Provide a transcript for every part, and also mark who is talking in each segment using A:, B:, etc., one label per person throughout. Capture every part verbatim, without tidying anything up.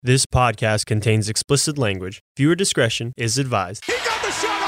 A: This podcast contains explicit language. Viewer discretion is advised.
B: He got the shot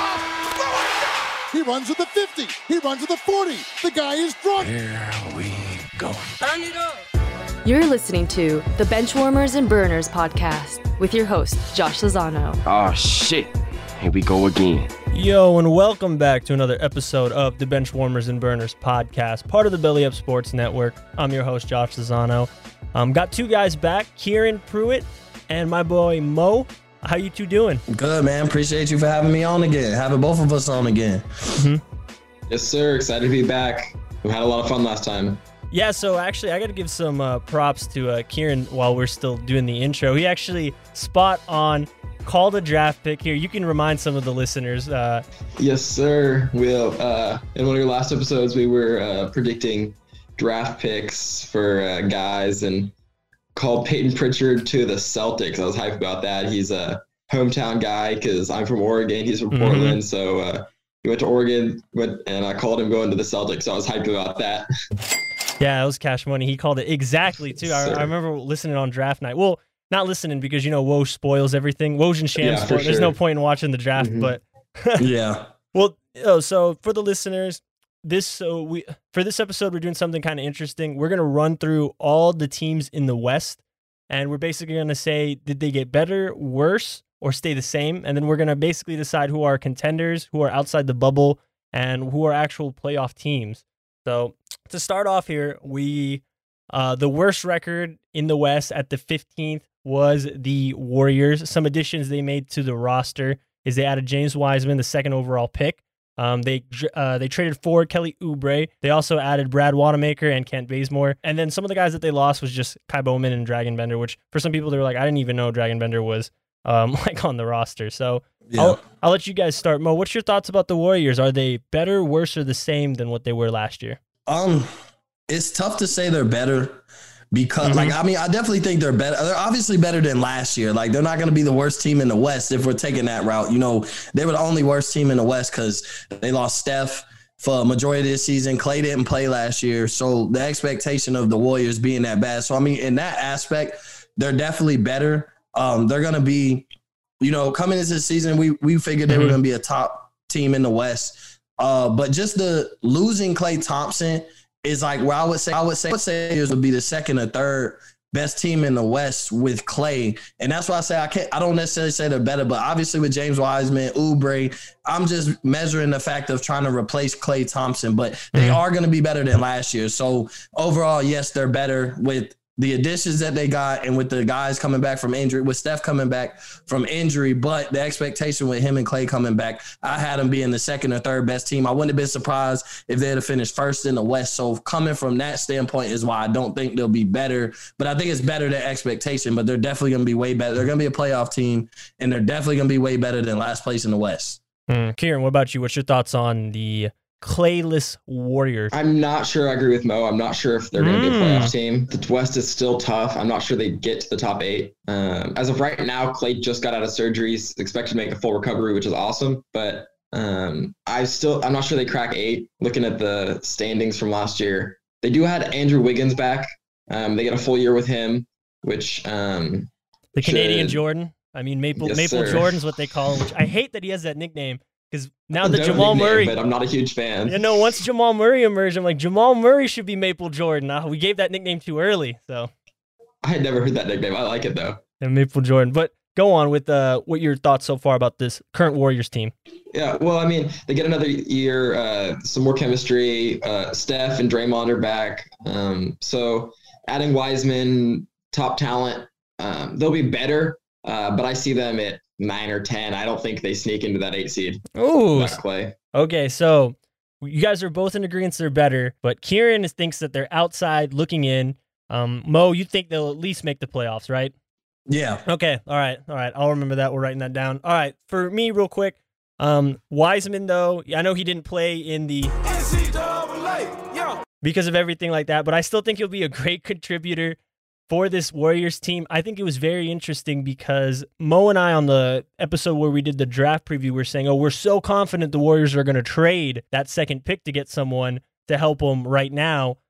B: off! He runs with the fifty. He runs with the forty. The guy is drunk.
C: Here we go.
D: Turn it up.
E: You're listening to the Benchwarmers and Burners podcast with your host, Josh Lozano.
C: Oh, shit. Here we go again.
A: Yo, and welcome back to another episode of the Benchwarmers and Burners podcast, part of the Belly Up Sports Network. I'm your host, Josh Lozano. Um, got two guys back, Kieran Pruitt and my boy Mo. How you two doing?
F: Good, man. Appreciate you for having me on again. Having both of us on again.
G: Mm-hmm. Yes, sir. Excited to be back. We had a lot of fun last time.
A: Yeah, so actually, I got to give some uh, props to uh, Kieran while we're still doing the intro. He actually spot on called a draft pick here. You can remind some of the listeners. Uh,
G: yes, sir. We'll, uh, in one of your last episodes, we were uh, predicting draft picks for uh, guys and called Peyton Pritchard to the Celtics. I was hyped about that. He's a hometown guy because I'm from Oregon. He's from mm-hmm. Portland. So uh, he went to Oregon, went, and I called him going to the Celtics. So I was hyped about that.
A: Yeah, it was cash money. He called it exactly, too. I, I remember listening on draft night. Well, not listening because, you know, Woj spoils everything. Woj and Shams
G: yeah,
A: spoil.
G: Sure.
A: There's no point in watching the draft, mm-hmm. but
F: yeah.
A: Well, oh, so for the listeners, this so we for this episode we're doing something kind of interesting. We're gonna run through all the teams in the West, and we're basically gonna say did they get better, worse, or stay the same, and then we're gonna basically decide who are contenders, who are outside the bubble, and who are actual playoff teams. So to start off here, we uh, the worst record in the West at the fifteenth was the Warriors. Some additions they made to the roster is they added James Wiseman, the second overall pick. Um, they uh, they traded for Kelly Oubre. They also added Brad Wanamaker and Kent Bazemore. And then some of the guys that they lost was just Kai Bowman and Dragan Bender, which for some people they were like, I didn't even know Dragan Bender was um, like on the roster. So yeah. I'll, I'll let you guys start. Mo, what's your thoughts about the Warriors? Are they better, worse, or the same than what they were last year?
F: Um, it's tough to say they're better. Because, mm-hmm. like, I mean, I definitely think they're better. They're obviously better than last year. Like, they're not going to be the worst team in the West if we're taking that route. You know, they were the only worst team in the West because they lost Steph for a majority of this season. Clay didn't play last year. So the expectation of the Warriors being that bad. So, I mean, in that aspect, they're definitely better. Um, they're going to be, you know, coming into the season, we we figured they mm-hmm. were going to be a top team in the West. Uh, but just the losing Klay Thompson is like where I would say I would say I would say it would be the second or third best team in the West with Klay, and that's why I say I can't. I don't necessarily say they're better, but obviously with James Wiseman, Oubre, I'm just measuring the fact of trying to replace Klay Thompson. But they are going to be better than last year. So overall, yes, they're better with the additions that they got and with the guys coming back from injury, with Steph coming back from injury, but the expectation with him and Klay coming back, I had them being the second or third best team. I wouldn't have been surprised if they'd have finished first in the West. So coming from that standpoint is why I don't think they'll be better, but I think it's better than expectation, but they're definitely going to be way better. They're going to be a playoff team, and they're definitely going to be way better than last place in the West.
A: Mm. Kieran, what about you? What's your thoughts on the Clayless Warriors?
G: I'm not sure I agree with Mo. I'm not sure if they're going to mm. be a playoff team. The West is still tough. I'm not sure they get to the top eight. Um, as of right now, Klay just got out of surgery. He's expected to make a full recovery, which is awesome. But um, I still, I'm not sure they crack eight. Looking at the standings from last year, they do have Andrew Wiggins back. Um, they get a full year with him, which um,
A: the Canadian should, Jordan. I mean, Maple yes, Maple sir. Jordan's what they call him. Which I hate that he has that nickname. Because now that Jamal nickname, Murray,
G: but I'm not a huge fan.
A: You know, once Jamal Murray emerged, I'm like, Jamal Murray should be Maple Jordan. Uh, we gave that nickname too early, so.
G: I had never heard that nickname. I like it though.
A: And Maple Jordan. But go on with uh, what your thoughts so far about this current Warriors team.
G: Yeah, well, I mean, they get another year, uh, some more chemistry. Uh, Steph and Draymond are back, um, so adding Wiseman, top talent, um, they'll be better. Uh, but I see them at nine or ten. I don't think they sneak into that eight seed.
A: Ooh,
G: Clay.
A: Okay, so you guys are both in agreement they're better, but Kieran thinks that they're outside looking in. Um, Mo, you think they'll at least make the playoffs, right?
F: Yeah.
A: Okay. All right. All right. I'll remember that. We're writing that down. All right. For me, real quick, um, Wiseman though, I know he didn't play in the N C double A because of everything like that, but I still think he'll be a great contributor for this Warriors team. I think it was very interesting because Mo and I on the episode where we did the draft preview were saying, oh, we're so confident the Warriors are going to trade that second pick to get someone to help them right now.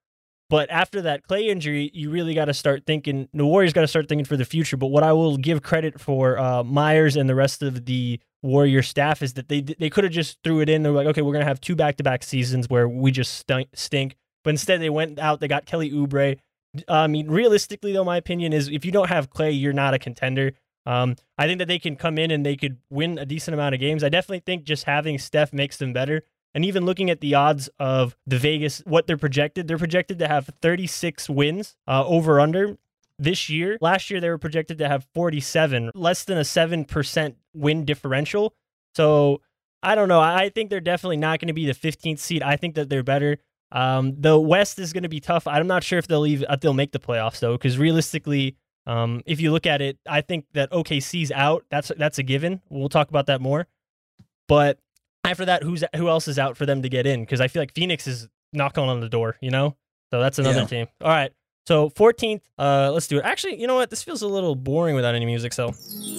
A: But after that Clay injury, you really got to start thinking, the Warriors got to start thinking for the future. But what I will give credit for uh, Myers and the rest of the Warrior staff is that they they could have just threw it in. They're like, okay, we're going to have two back-to-back seasons where we just stink, stink. But instead they went out, they got Kelly Oubre. I mean, realistically, though, my opinion is if you don't have Clay, you're not a contender. Um, I think that they can come in and they could win a decent amount of games. I definitely think just having Steph makes them better. And even looking at the odds of the Vegas, what they're projected, they're projected to have thirty-six wins uh, over under this year. Last year, they were projected to have forty-seven, less than a seven percent win differential. So I don't know. I think they're definitely not going to be the fifteenth seed. I think that they're better. Um, the West is going to be tough. I'm not sure if they'll leave, if they'll make the playoffs, though, because realistically, um, if you look at it, I think that O K C's out. That's that's a given. We'll talk about that more. But after that, who's who else is out for them to get in? Because I feel like Phoenix is knocking on the door, you know? So that's another yeah. team. All right. So fourteenth, uh, let's do it. Actually, you know what? This feels a little boring without any music, so.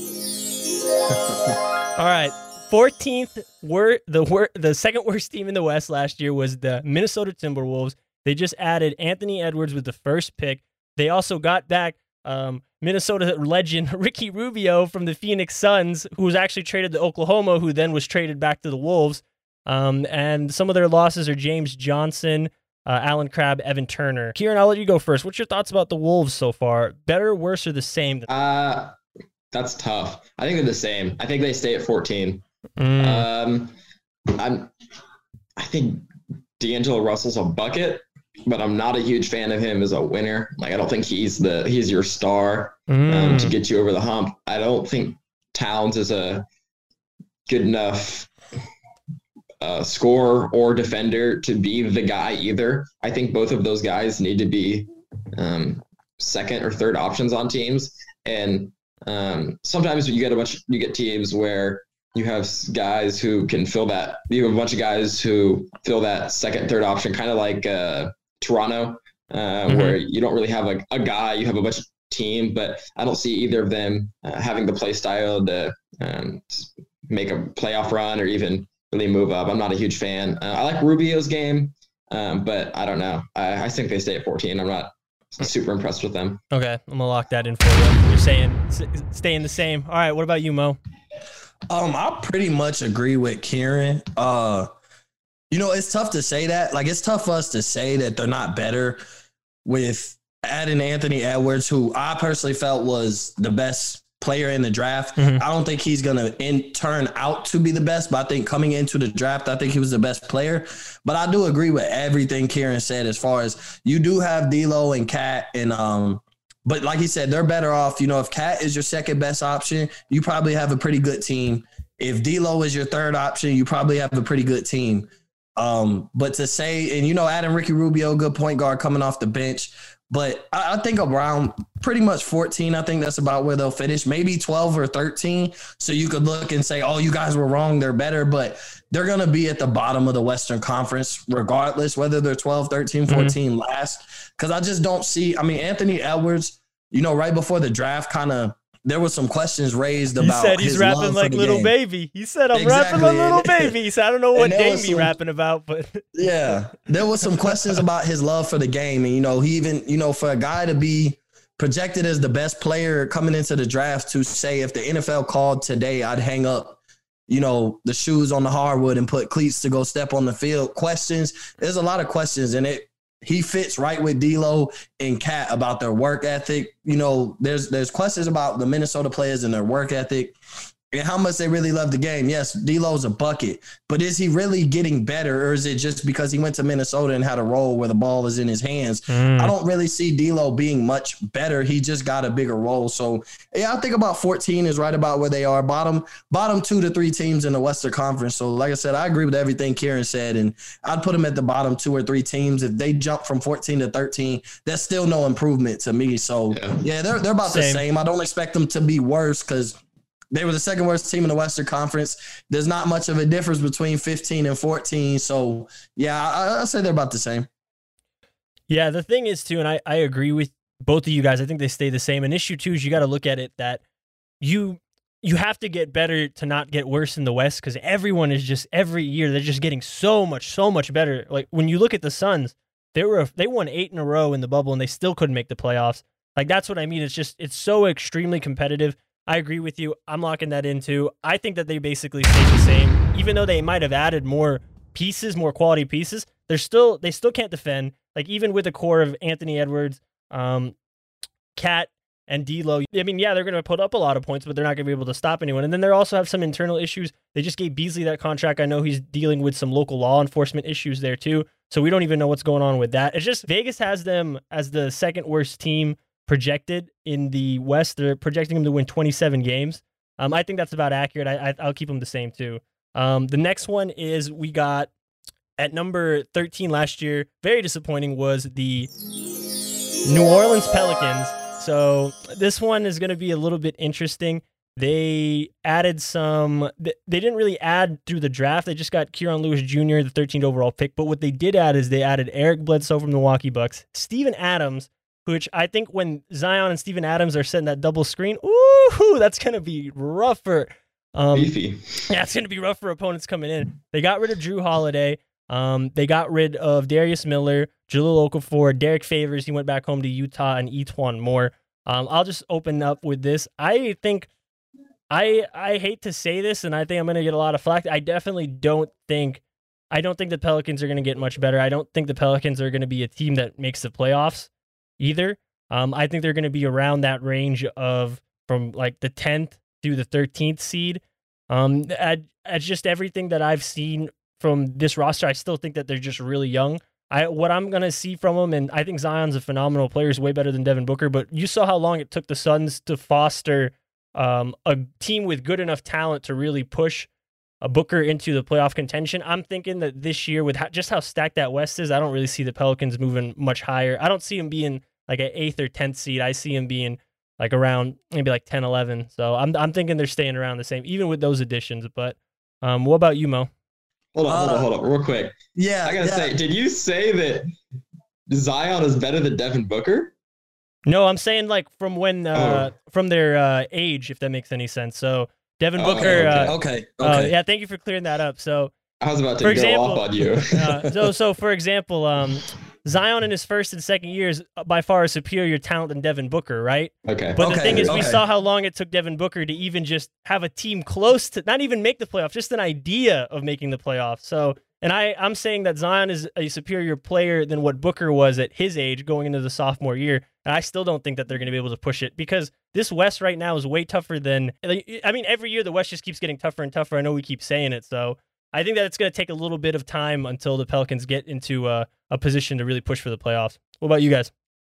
A: All right. fourteenth, were the wor- the second worst team in the West last year was the Minnesota Timberwolves. They just added Anthony Edwards with the first pick. They also got back um, Minnesota legend Ricky Rubio from the Phoenix Suns, who was actually traded to Oklahoma, who then was traded back to the Wolves. Um, and some of their losses are James Johnson, uh, Alan Crabb, Evan Turner. Kieran, I'll let you go first. What's your thoughts about the Wolves so far? Better, worse, or the same?
G: Uh, that's tough. I think they're the same. I think they stay at fourteen.
A: Mm.
G: Um, I'm. I think D'Angelo Russell's a bucket, but I'm not a huge fan of him as a winner. Like, I don't think he's the he's your star
A: mm.
G: um, to get you over the hump. I don't think Towns is a good enough uh, scorer or defender to be the guy either. I think both of those guys need to be um, second or third options on teams. And um, sometimes you get a bunch, you get teams where you have guys who can fill that. You have a bunch of guys who fill that second, third option, kind of like uh, Toronto, uh, mm-hmm. where you don't really have like a guy. You have a bunch of team, but I don't see either of them uh, having the play style to um, make a playoff run or even really move up. I'm not a huge fan. Uh, I like Rubio's game, um, but I don't know. I, I think they stay at fourteen. I'm not super impressed with them. Okay,
A: I'm gonna lock that in for you. You're saying s- staying the same. All right, what about you, Mo?
F: Um, I pretty much agree with Kieran. Uh, you know, it's tough to say that. Like, it's tough for us to say that they're not better with adding Anthony Edwards, who I personally felt was the best player in the draft. Mm-hmm. I don't think he's going to turn out to be the best, but I think coming into the draft, I think he was the best player. But I do agree with everything Kieran said as far as you do have D'Lo and Cat and um. But like he said, they're better off. You know, if Cat is your second best option, you probably have a pretty good team. If D'Lo is your third option, you probably have a pretty good team. Um, but to say, and you know, adding Ricky Rubio, good point guard coming off the bench. But I, I think around pretty much fourteen, I think that's about where they'll finish. Maybe twelve or thirteen. So you could look and say, oh, you guys were wrong. They're better. But they're going to be at the bottom of the Western Conference, regardless, whether they're twelve, thirteen, fourteen mm-hmm. last. Because I just don't see, I mean, Anthony Edwards, you know, right before the draft, kind of, there was some questions raised about
A: He said he's
F: his
A: rapping
F: love
A: like
F: for the
A: Little
F: game.
A: Baby. He said, I'm
F: Exactly.
A: rapping like Little Baby. He said, I don't know what game he's
F: some,
A: rapping about, but.
F: Yeah, there was some questions about his love for the game. And, you know, he even, you know, for a guy to be projected as the best player coming into the draft to say, if the N F L called today, I'd hang up, you know, the shoes on the hardwood and put cleats to go step on the field. Questions. There's a lot of questions, and it, he fits right with D'Lo and Cat about their work ethic. You know, there's there's questions about the Minnesota players and their work ethic and how much they really love the game. Yes, D'Lo's a bucket, but is he really getting better, or is it just because he went to Minnesota and had a role where the ball is in his hands? Mm. I don't really see D'Lo being much better. He just got a bigger role. So, yeah, I think about fourteen is right about where they are. Bottom bottom two to three teams in the Western Conference. So, like I said, I agree with everything Kieran said, and I'd put them at the bottom two or three teams. If they jump from fourteen to thirteen, that's still no improvement to me. So, yeah, yeah they're, they're about same. the same. I don't expect them to be worse because they were the second worst team in the Western Conference. There's not much of a difference between fifteen and fourteen. So, yeah, I, I'll say they're about the same.
A: Yeah, the thing is, too, and I, I agree with both of you guys. I think they stay the same. An issue, too, is you got to look at it that you you have to get better to not get worse in the West because everyone is just, every year, they're just getting so much, so much better. Like, when you look at the Suns, They were they won eight in a row in the bubble, and they still couldn't make the playoffs. Like, that's what I mean. It's just, it's so extremely competitive. I agree with you. I'm locking that in too. I think that they basically stay the same, even though they might have added more pieces, more quality pieces. They're still, they still can't defend. Like, even with the core of Anthony Edwards, um, Cat, and D'Lo. I mean, yeah, they're going to put up a lot of points, but they're not going to be able to stop anyone. And then they also have some internal issues. They just gave Beasley that contract. I know he's dealing with some local law enforcement issues there too. So we don't even know what's going on with that. It's just Vegas has them as the second worst team projected in the West. They're projecting them to win twenty-seven games. Um, I think that's about accurate. I, I, I'll keep them the same too. Um, the next one is we got at number thirteen last year. Very disappointing was the New Orleans Pelicans. So this one is going to be a little bit interesting. They added some, they didn't really add through the draft. They just got Kieran Lewis Junior, the thirteenth overall pick. But what they did add is they added Eric Bledsoe from the Milwaukee Bucks, Steven Adams, which I think when Zion and Steven Adams are setting that double screen, ooh, that's going to be rougher. Um,
G: Beefy.
A: Yeah, it's going to be rough for opponents coming in. They got rid of Drew Holiday. Um, they got rid of Darius Miller, Jahlil Okafor, Derek Favors. He went back home to Utah, and Etuan Moore. Um, I'll just open up with this. I think, I I hate to say this, and I think I'm going to get a lot of flack. I definitely don't think, I don't think the Pelicans are going to get much better. I don't think the Pelicans are going to be a team that makes the playoffs either. Um, I think they're going to be around that range of from like the tenth through the thirteenth seed. Um, at, at just everything that I've seen from this roster, I still think that they're just really young. I what I'm going to see from them, and I think Zion's a phenomenal player, is way better than Devin Booker, but you saw how long it took the Suns to foster um, a team with good enough talent to really push a Booker into the playoff contention. I'm thinking that this year, with how, just how stacked that West is, I don't really see the Pelicans moving much higher. I don't see them being like an eighth or tenth seed. I see them being like around maybe like ten, eleven. So I'm I'm thinking they're staying around the same, even with those additions. But um, what about you, Mo?
G: Hold on,
F: Uh,
G: hold on, hold on, real quick.
F: Yeah,
G: I gotta
F: yeah.
G: say, did you say that Zion is better than Devin Booker?
A: No, I'm saying like from when uh,
G: Oh.
A: from their uh, age, if that makes any sense. So Devin
G: Oh,
A: Booker.
G: okay.
A: Uh,
F: Okay.
A: uh,
F: Okay.
A: yeah, thank you for clearing that up. So
G: I was about to
A: For
G: go
A: example-
G: off on you.
A: uh, so so for example, um, Zion in his first and second years by far a superior talent than Devin Booker, right?
G: Okay.
A: But the
F: Okay,
A: thing is, we
F: okay.
A: saw how long it took Devin Booker to even just have a team close to not even make the playoffs, just an idea of making the playoffs. So, and I, I'm saying that Zion is a superior player than what Booker was at his age going into the sophomore year. And I still don't think that they're going to be able to push it because this West right now is way tougher than, I mean, every year the West just keeps getting tougher and tougher. I know we keep saying it. So I think that it's going to take a little bit of time until the Pelicans get into a, a position to really push for the playoffs. What about you guys?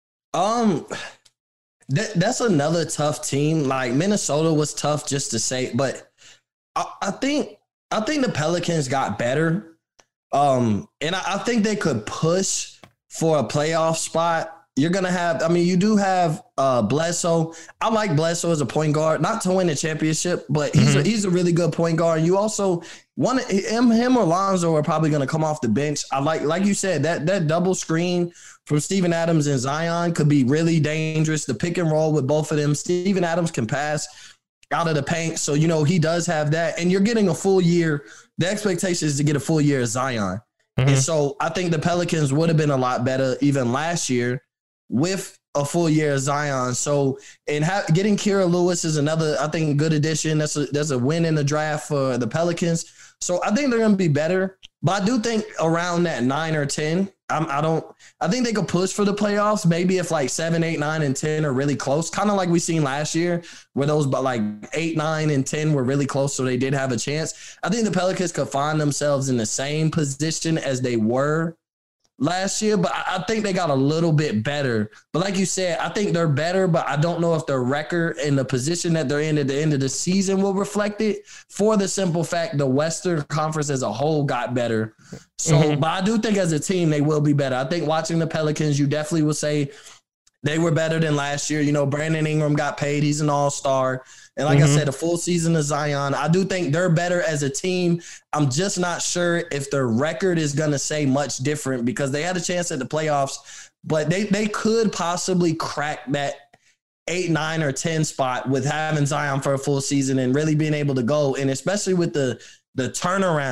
F: Um, that that's another tough team. Like Minnesota was tough just to say, but I, I think I think the Pelicans got better. Um, and I, I think they could push for a playoff spot. You're gonna have, I mean, you do have uh Bledsoe. I like Bledsoe as a point guard, not to win the championship, but he's a, he's a really good point guard. You also one him him or Lonzo are probably gonna come off the bench. I like like you said that that double screen from Steven Adams and Zion could be really dangerous. The pick and roll with both of them. Steven Adams can pass out of the paint, so you know he does have that. And you're getting a full year. The expectation is to get a full year of Zion,
A: Mhm.
F: and so I think the Pelicans would have been a lot better even last year with a full year of Zion. So, and ha- getting Kira Lewis is another, I think, good addition. That's a, that's a win in the draft for the Pelicans. So I think they're going to be better, but I do think around that nine or ten, I'm, I don't, I think they could push for the playoffs. Maybe if like seven, eight, nine, and ten are really close, kind of like we seen last year where those, but like eight, nine, and ten were really close. So they did have a chance. I think the Pelicans could find themselves in the same position as they were last year, but I think they got a little bit better. But like you said, I think they're better, but I don't know if their record and the position that they're in at the end of the season will reflect it, for the simple fact the Western Conference as a whole got better. So,
A: Mhm.
F: but I do think as a team, they will be better. I think watching the Pelicans, you definitely will say they were better than last year. You know, Brandon Ingram got paid. He's an all-star. And like
A: Mhm.
F: I said, a full season of Zion. I do think they're better as a team. I'm just not sure if their record is going to say much different because they had a chance at the playoffs, but they, they could possibly crack that eight, nine, or ten spot with having Zion for a full season and really being able to go. And especially with the, the turnaround,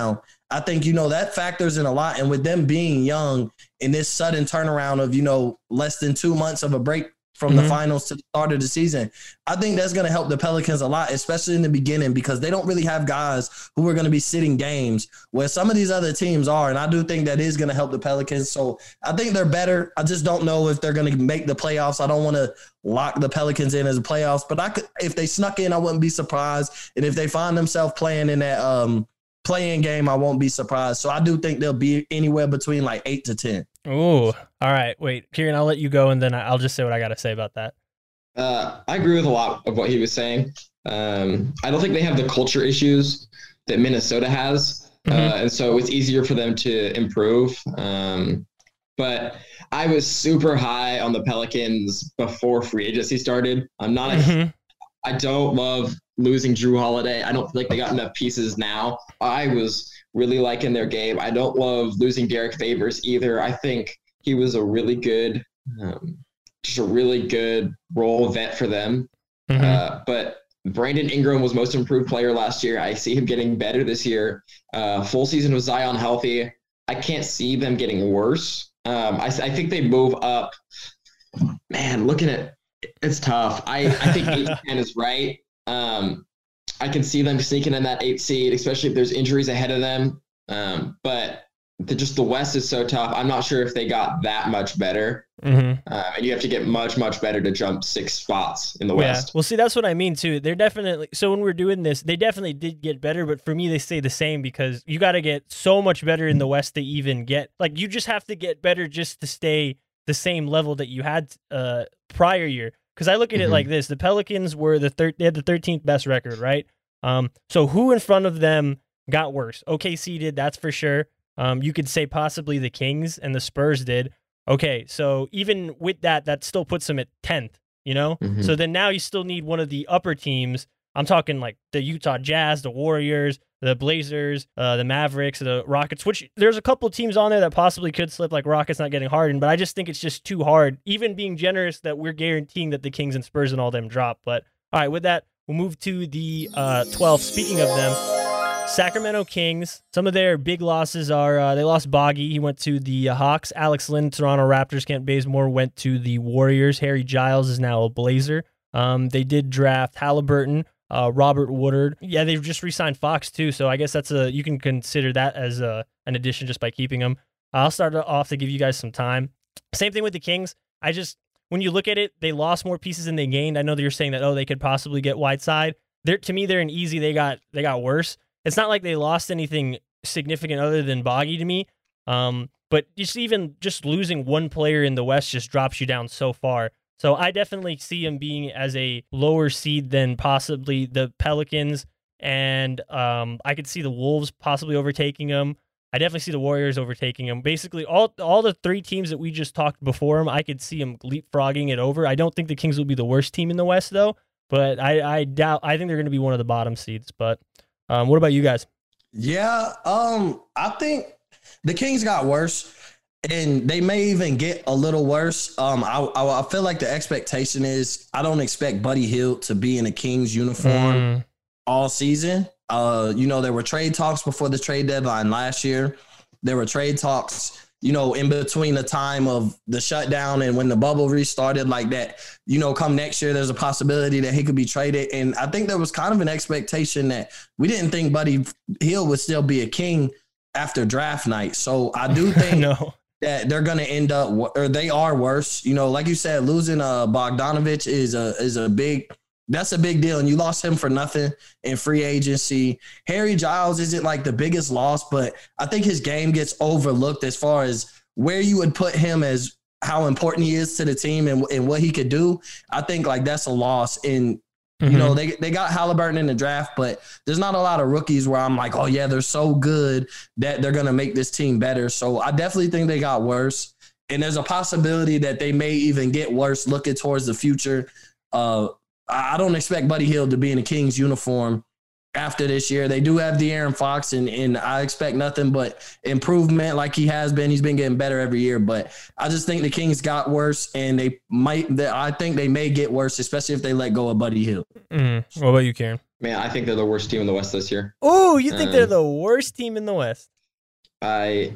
F: I think, you know, that factors in a lot. And with them being young in this sudden turnaround of, you know, less than two months of a break from mm-hmm. the finals to the start of the season, I think that's going to help the Pelicans a lot, especially in the beginning, because they don't really have guys who are going to be sitting games where some of these other teams are. And I do think that is going to help the Pelicans. So I think they're better. I just don't know if they're going to make the playoffs. I don't want to lock the Pelicans in as a playoffs, but I could, if they snuck in, I wouldn't be surprised. And if they find themselves playing in that um, playing game, I won't be surprised. So I do think they'll be anywhere between like eight to ten.
A: Oh, all right. Wait, Kieran, I'll let you go, and then I'll just say what I got to say about that.
G: Uh, I agree with a lot of what he was saying. Um, I don't think they have the culture issues that Minnesota has, mm-hmm. uh, and so it's easier for them to improve. Um, but I was super high on the Pelicans before free agency started. I'm not. Mm-hmm. A, I don't love losing Drew Holiday. I don't feel like they got enough pieces now. I was really liking their game. I don't love losing Derek Favors either. I think he was a really good, um, just a really good role vet for them. Mm-hmm. Uh, but Brandon Ingram was most improved player last year. I see him getting better this year. Uh, full season with Zion healthy. I can't see them getting worse. Um, I, I think they move up. Man, looking at it's tough. I, I think eight to ten is right. Um, I can see them sneaking in that eight seed, especially if there's injuries ahead of them. Um, but the, just the West is so tough. I'm not sure if they got that much better. Mm-hmm. Uh, and you have to get much, much better to jump six spots in the
A: yeah.
G: West.
A: Well, see, that's what I mean, too. They're definitely – so when we're doing this, they definitely did get better, but for me, they stay the same because you got to get so much better in the West to even get – like, you just have to get better just to stay the same level that you had uh, prior year. Because I look at mm-hmm. it like this. The Pelicans were the thir- they had the thirteenth best record, right? Um, so who in front of them got worse? O K C did, that's for sure. Um, you could say possibly the Kings and the Spurs did. Okay, so even with that, that still puts them at tenth, you know? Mm-hmm. So then now you still need one of the upper teams. I'm talking like the Utah Jazz, the Warriors, the Blazers, uh, the Mavericks, the Rockets, which there's a couple teams on there that possibly could slip, like Rockets not getting Harden, but I just think it's just too hard, even being generous that we're guaranteeing that the Kings and Spurs and all them drop. But all right, with that, we'll move to the uh, twelfth. Speaking of them, Sacramento Kings, some of their big losses are uh, they lost Boggy. He went to the uh, Hawks. Alex Lynn, Toronto Raptors. Kent Bazemore went to the Warriors. Harry Giles is now a Blazer. Um, they did draft Halliburton, uh, Robert Woodard. Yeah, they've just re-signed Fox too, so I guess that's a you can consider that as a, an addition just by keeping him. I'll start off to give you guys some time. Same thing with the Kings. I just when you look at it, they lost more pieces than they gained. I know that you're saying that oh they could possibly get Whiteside. They're to me they're an easy. They got they got worse. It's not like they lost anything significant other than Boggy to me. Um, but just even just losing one player in the West just drops you down so far. So I definitely see him being as a lower seed than possibly the Pelicans. And um, I could see the Wolves possibly overtaking him. I definitely see the Warriors overtaking him. Basically, all all the three teams that we just talked before him, I could see him leapfrogging it over. I don't think the Kings will be the worst team in the West, though. But I, I doubt. I think they're going to be one of the bottom seeds. But Um, what about you guys?
F: Yeah, um, I think the Kings got worse, and they may even get a little worse. Um, I, I, I feel like the expectation is I don't expect Buddy Hield to be in a Kings uniform mm. all season. Uh, you know, there were trade talks before the trade deadline last year. There were trade talks, you know, in between the time of the shutdown and when the bubble restarted like that, you know, come next year, there's a possibility that he could be traded. And I think there was kind of an expectation that we didn't think Buddy Hield would still be a King after draft night. So I do think
A: no.
F: that they're going to end up, or they are worse. You know, like you said, losing uh, Bogdanovich is a, is a big, that's a big deal. And you lost him for nothing in free agency. Harry Giles isn't like the biggest loss, but I think his game gets overlooked as far as where you would put him as how important he is to the team and, and what he could do. I think like that's a loss. And, mm-hmm. you know, they, they got Halliburton in the draft, but there's not a lot of rookies where I'm like, oh yeah, they're so good that they're going to make this team better. So I definitely think they got worse. And there's a possibility that they may even get worse looking towards the future. Uh, I don't expect Buddy Hield to be in a Kings uniform after this year. They do have De'Aaron Fox, and, and I expect nothing but improvement like he has been. He's been getting better every year, but I just think the Kings got worse, and they might. They, I think they may get worse, especially if they let go of Buddy Hield.
A: Mm. What about you, Karen?
G: Man, I think they're the worst team in the West this year.
A: Oh, you think um, they're the worst team in the West?
G: I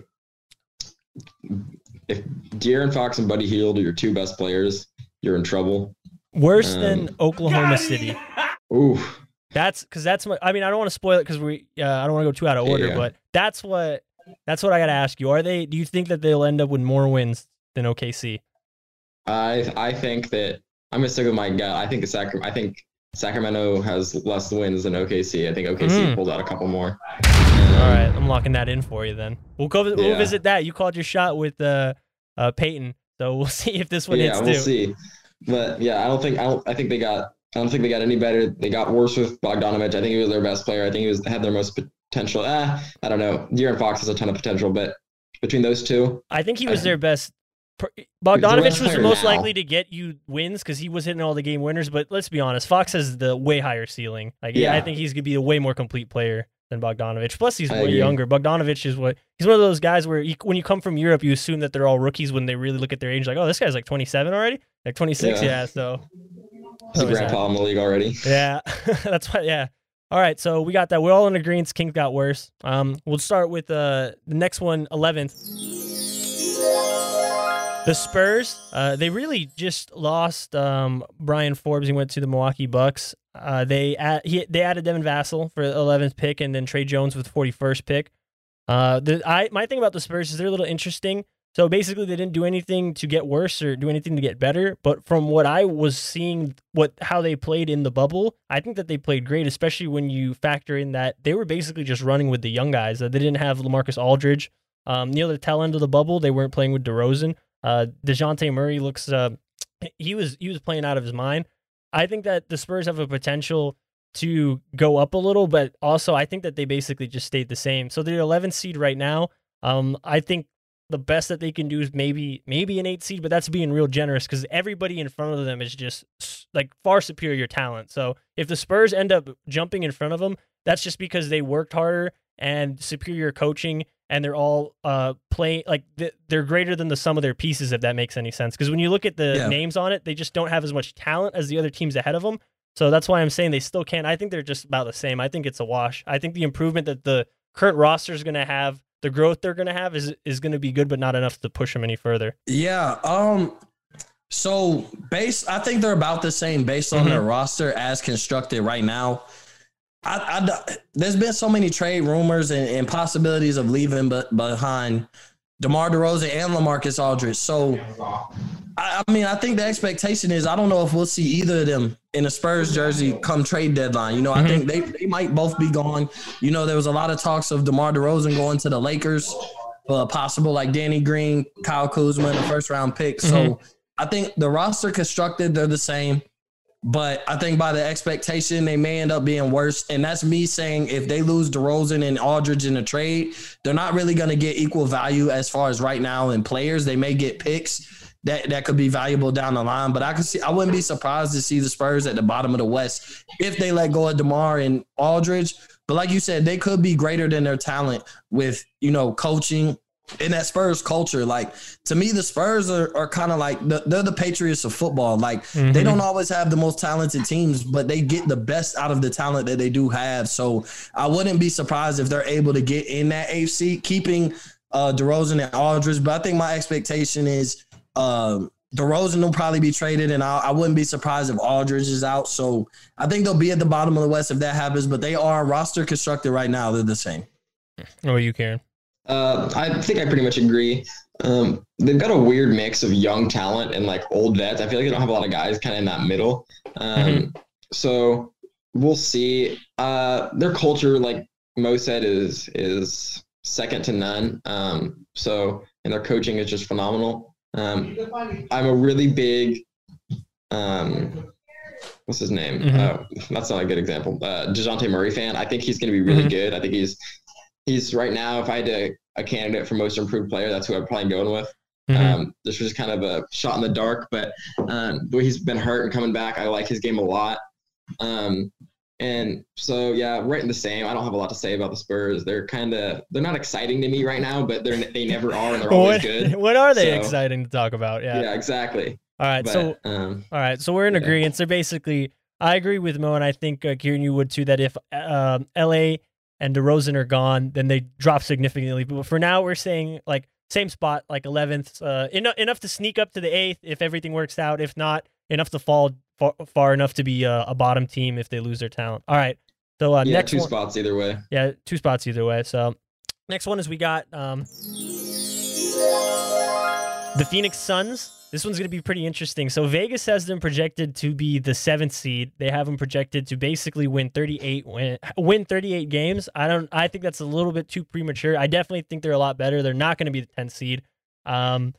G: if De'Aaron Fox and Buddy Hield are your two best players, you're in trouble.
A: Worse
G: Um,
A: than Oklahoma City.
G: Ooh,
A: That's because that's my. I mean, I don't want to spoil it because we. Uh, I don't want to go too out of order,
G: Yeah.
A: but that's what. That's what I got to ask you. Are they? Do you think that they'll end up with more wins than O K C?
G: I I think that I'm gonna stick with my gut. I think the Sacra- I think Sacramento has less wins than O K C. I think O K C
A: Mm.
G: pulled out a couple more.
A: All right, I'm locking that in for you. Then we'll go. We'll
G: Yeah.
A: visit that. You called your shot with uh, uh, Peyton, so we'll see if this one
G: Yeah,
A: hits
G: we'll
A: too.
G: see. But yeah, I don't think I don't. I think they got. I don't think they got any better. They got worse with Bogdanovich. I think he was their best player. I think he was had their most potential. Ah, I don't know. De'Aaron Fox has a ton of potential, but between those two,
A: I think he was
G: I-
A: their best. per-
G: He's
A: Bogdanovich
G: the
A: was
G: best
A: the
G: player
A: most
G: now.
A: likely to get you wins because he was hitting all the game winners. But let's be honest, Fox has the way higher ceiling. Like, yeah,
G: Yeah.
A: I think he's gonna be a way more complete player than Bogdanovich. Plus, he's
G: I
A: way
G: agree.
A: younger. Bogdanovich is what he's one of those guys where you, when you come from Europe, you assume that they're all rookies when they really look at their age. Like, oh, this guy's like twenty-seven already, like twenty-six. Yeah,
G: Yeah.
A: so
G: he's a
A: Always
G: grandpa in the league already.
A: yeah, that's why. Yeah. All right, so we got that. We're all in agreement. Kings got worse. Um, we'll start with uh, the next one, eleventh. The Spurs. Uh, they really just lost um, Brian Forbes. He went to the Milwaukee Bucks. Uh, they add, he, they added Devin Vassell for the eleventh pick, and then Trey Jones with the forty-first pick. Uh, the I my thing about the Spurs is they're a little interesting. So basically, they didn't do anything to get worse or do anything to get better. But from what I was seeing, what how they played in the bubble, I think that they played great, especially when you factor in that they were basically just running with the young guys. Uh, they didn't have LaMarcus Aldridge. Um, near the tail end of the bubble, they weren't playing with DeRozan. Uh, DeJounte Murray looks uh, he was he was playing out of his mind. I think that the Spurs have a potential to go up a little, but also I think that they basically just stayed the same. So they're eleventh seed right now. Um, I think the best that they can do is maybe maybe an eight seed, but that's being real generous because everybody in front of them is just like far superior talent. So if the Spurs end up jumping in front of them, that's just because they worked harder and superior coaching, and they're all uh playing like th- they're greater than the sum of their pieces, if that makes any sense. Because when you look at the
F: Yeah.
A: names on it, they just don't have as much talent as the other teams ahead of them. So that's why I'm saying they still can't. I think they're just about the same. I think it's a wash. I think the improvement that the current roster is going to have, the growth they're going to have is is going to be good, but not enough to push them any further.
F: Yeah. Um. So based, I think they're about the same based on
A: Mhm.
F: their roster as constructed right now. I, I- there's been so many trade rumors and, and possibilities of leaving, but behind DeMar DeRozan and LaMarcus Aldridge. So, I, I mean, I think the expectation is I don't know if we'll see either of them in a Spurs jersey come trade deadline. You know, I think they, they might both be gone. You know, there was a lot of talks of DeMar DeRozan going to the Lakers, uh, possible like Danny Green, Kyle Kuzma in the first round pick. So I think the roster constructed, they're the same. But I think by the expectation, they may end up being worse. And that's me saying if they lose DeRozan and Aldridge in a trade, they're not really going to get equal value as far as right now in players. They may get picks that, that could be valuable down the line. But I could see I wouldn't be surprised to see the Spurs at the bottom of the West if they let go of DeMar and Aldridge. But like you said, they could be greater than their talent with, you know, coaching in that Spurs culture. Like, to me, the Spurs are, are kind of like the, they're the Patriots of football. Like,
A: Mm-hmm.
F: they don't always have the most talented teams, but they get the best out of the talent that they do have. So I wouldn't be surprised if they're able to get in that eighth seed, keeping uh, DeRozan and Aldridge. But I think my expectation is um, DeRozan will probably be traded, and I, I wouldn't be surprised if Aldridge is out. So I think they'll be at the bottom of the West if that happens. But they are roster constructed right now. They're the same.
A: Oh, you Karen?
G: Uh, I think I pretty much agree. Um, they've got a weird mix of young talent and like old vets. I feel like they don't have a lot of guys kind of in that middle. Um,
A: Mm-hmm.
G: So we'll see. Uh, their culture, like Mo said, is is second to none. Um, so and their coaching is just phenomenal. Um, I'm a really big, um, what's his name?
A: Mhm.
G: Uh, that's not a good example. Uh, DeJounte Murray fan. I think he's going to be really
A: Mhm.
G: good. I think he's he's right now. If I had to, a candidate for most improved player, that's who I'd probably going with.
A: Mhm.
G: Um, this was kind of a shot in the dark, but um, the way he's been hurt and coming back, I like his game a lot. Um, and so, yeah, right in the same. I don't have a lot to say about the Spurs. They're kind of they're not exciting to me right now, but they're they never are, and they're always
A: What,
G: good.
A: what are they
G: So-
A: exciting to talk about? Yeah.
G: Yeah, exactly.
A: All right.
G: But,
A: so
G: um,
A: All right, so we're in
G: Yeah.
A: agreement. So basically, I agree with Mo, and I think uh, Kieran, you would too. That if um, L A and DeRozan are gone, then they drop significantly. But for now, we're saying like same spot, like eleventh, uh, enough enough to sneak up to the eighth if everything works out. If not, enough to fall far, far enough to be a, a bottom team if they lose their talent. All right. So uh,
G: yeah,
A: next
G: two
A: one,
G: spots either way.
A: Yeah, two spots either way. So next one is we got um, the Phoenix Suns. This one's going to be pretty interesting. So Vegas has them projected to be the seventh seed. They have them projected to basically win thirty-eight win, win thirty-eight games. I don't. I think that's a little bit too premature. I definitely think they're a lot better. They're not going to be the tenth seed. Um,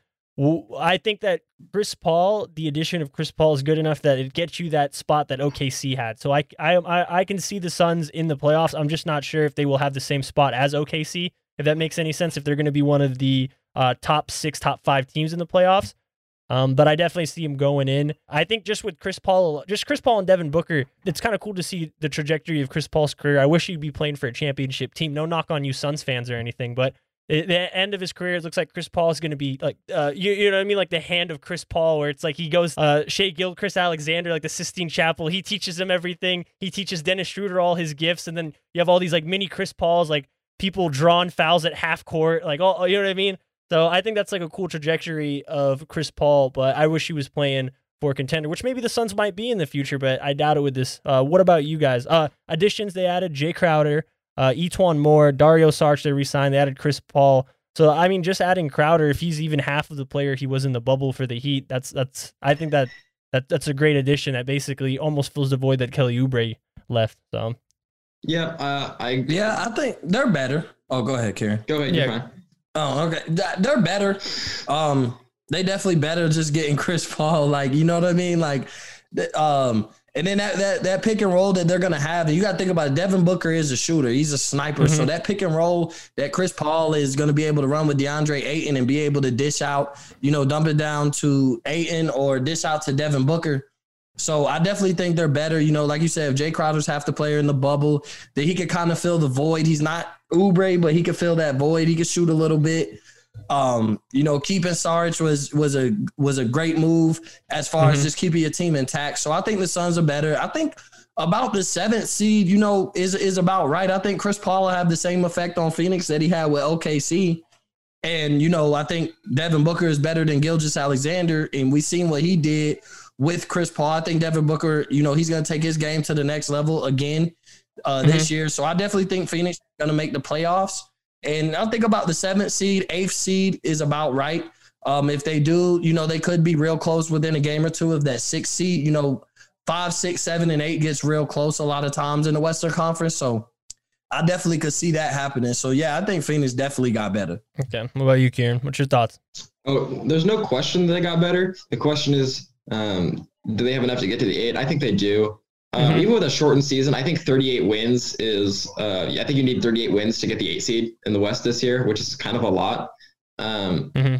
A: I think that Chris Paul, the addition of Chris Paul is good enough that it gets you that spot that O K C had. So I, I, I can see the Suns in the playoffs. I'm just not sure if they will have the same spot as O K C, if that makes any sense, if they're going to be one of the uh, top six, top five teams in the playoffs. Um, but I definitely see him going in. I think just with Chris Paul, just Chris Paul and Devin Booker, it's kind of cool to see the trajectory of Chris Paul's career. I wish he'd be playing for a championship team. No knock on you Suns fans or anything, but at the end of his career, it looks like Chris Paul is going to be like, uh, you, you know what I mean? Like the hand of Chris Paul, where it's like he goes, uh, Shea Gill, Chris Alexander, like the Sistine Chapel. He teaches him everything. He teaches Dennis Schroeder all his gifts. And then you have all these like mini Chris Pauls, like people drawing fouls at half court, like, all, you know what I mean? So I think that's like a cool trajectory of Chris Paul, but I wish he was playing for a contender, which maybe the Suns might be in the future, but I doubt it with this. Uh, what about you guys? Uh, additions, they added Jay Crowder, uh, Etuan Moore, Dario Saric, they re-signed. They added Chris Paul. So, I mean, just adding Crowder, if he's even half of the player he was in the bubble for the Heat, that's, that's I think that, that that's a great addition that basically almost fills the void that Kelly Oubre left. So,
G: Yeah, uh, I
F: Yeah, I think they're better. Oh, go ahead, Karen.
G: go ahead.
A: Yeah.
G: You're fine.
F: Oh, okay. Th- They're better. Um, they definitely better just getting Chris Paul. Like, you know what I mean? Like, th- um, and then that, that that pick and roll that they're gonna have, and you gotta think about it, Devin Booker is a shooter. He's a sniper.
A: Mm-hmm.
F: So that pick and roll that Chris Paul is gonna be able to run with DeAndre Ayton and be able to dish out, you know, dump it down to Ayton or dish out to Devin Booker. So I definitely think they're better. You know, like you said, if Jay Crowder's half the player in the bubble, that he could kind of fill the void. He's not Oubre, but he could fill that void. He could shoot a little bit. Um, you know, keeping Saric was was a was a great move as far
A: Mm-hmm.
F: as just keeping your team intact. So I think the Suns are better. I think about the seventh seed, you know, is is about right. I think Chris Paul will have the same effect on Phoenix that he had with O K C. And, you know, I think Devin Booker is better than Gilgeous-Alexander, and we've seen what he did with Chris Paul. I think Devin Booker, you know, he's going to take his game to the next level again uh,
A: Mm-hmm.
F: this year. So I definitely think Phoenix is going to make the playoffs. And I think about the seventh seed, eighth seed is about right. Um, if they do, you know, they could be real close within a game or two of that sixth seed. You know, five, six, seven, and eight gets real close a lot of times in the Western Conference. So I definitely could see that happening. So, yeah, I think Phoenix definitely got better.
A: Okay. What about you, Kieran? What's your thoughts?
G: Oh, there's no question that they got better. The question is, um, do they have enough to get to the eight? I think they do. Um,
A: Mhm.
G: Even with a shortened season, I think thirty-eight wins is. Uh, I think you need thirty-eight wins to get the eight seed in the West this year, which is kind of a lot. Um,
A: Mhm.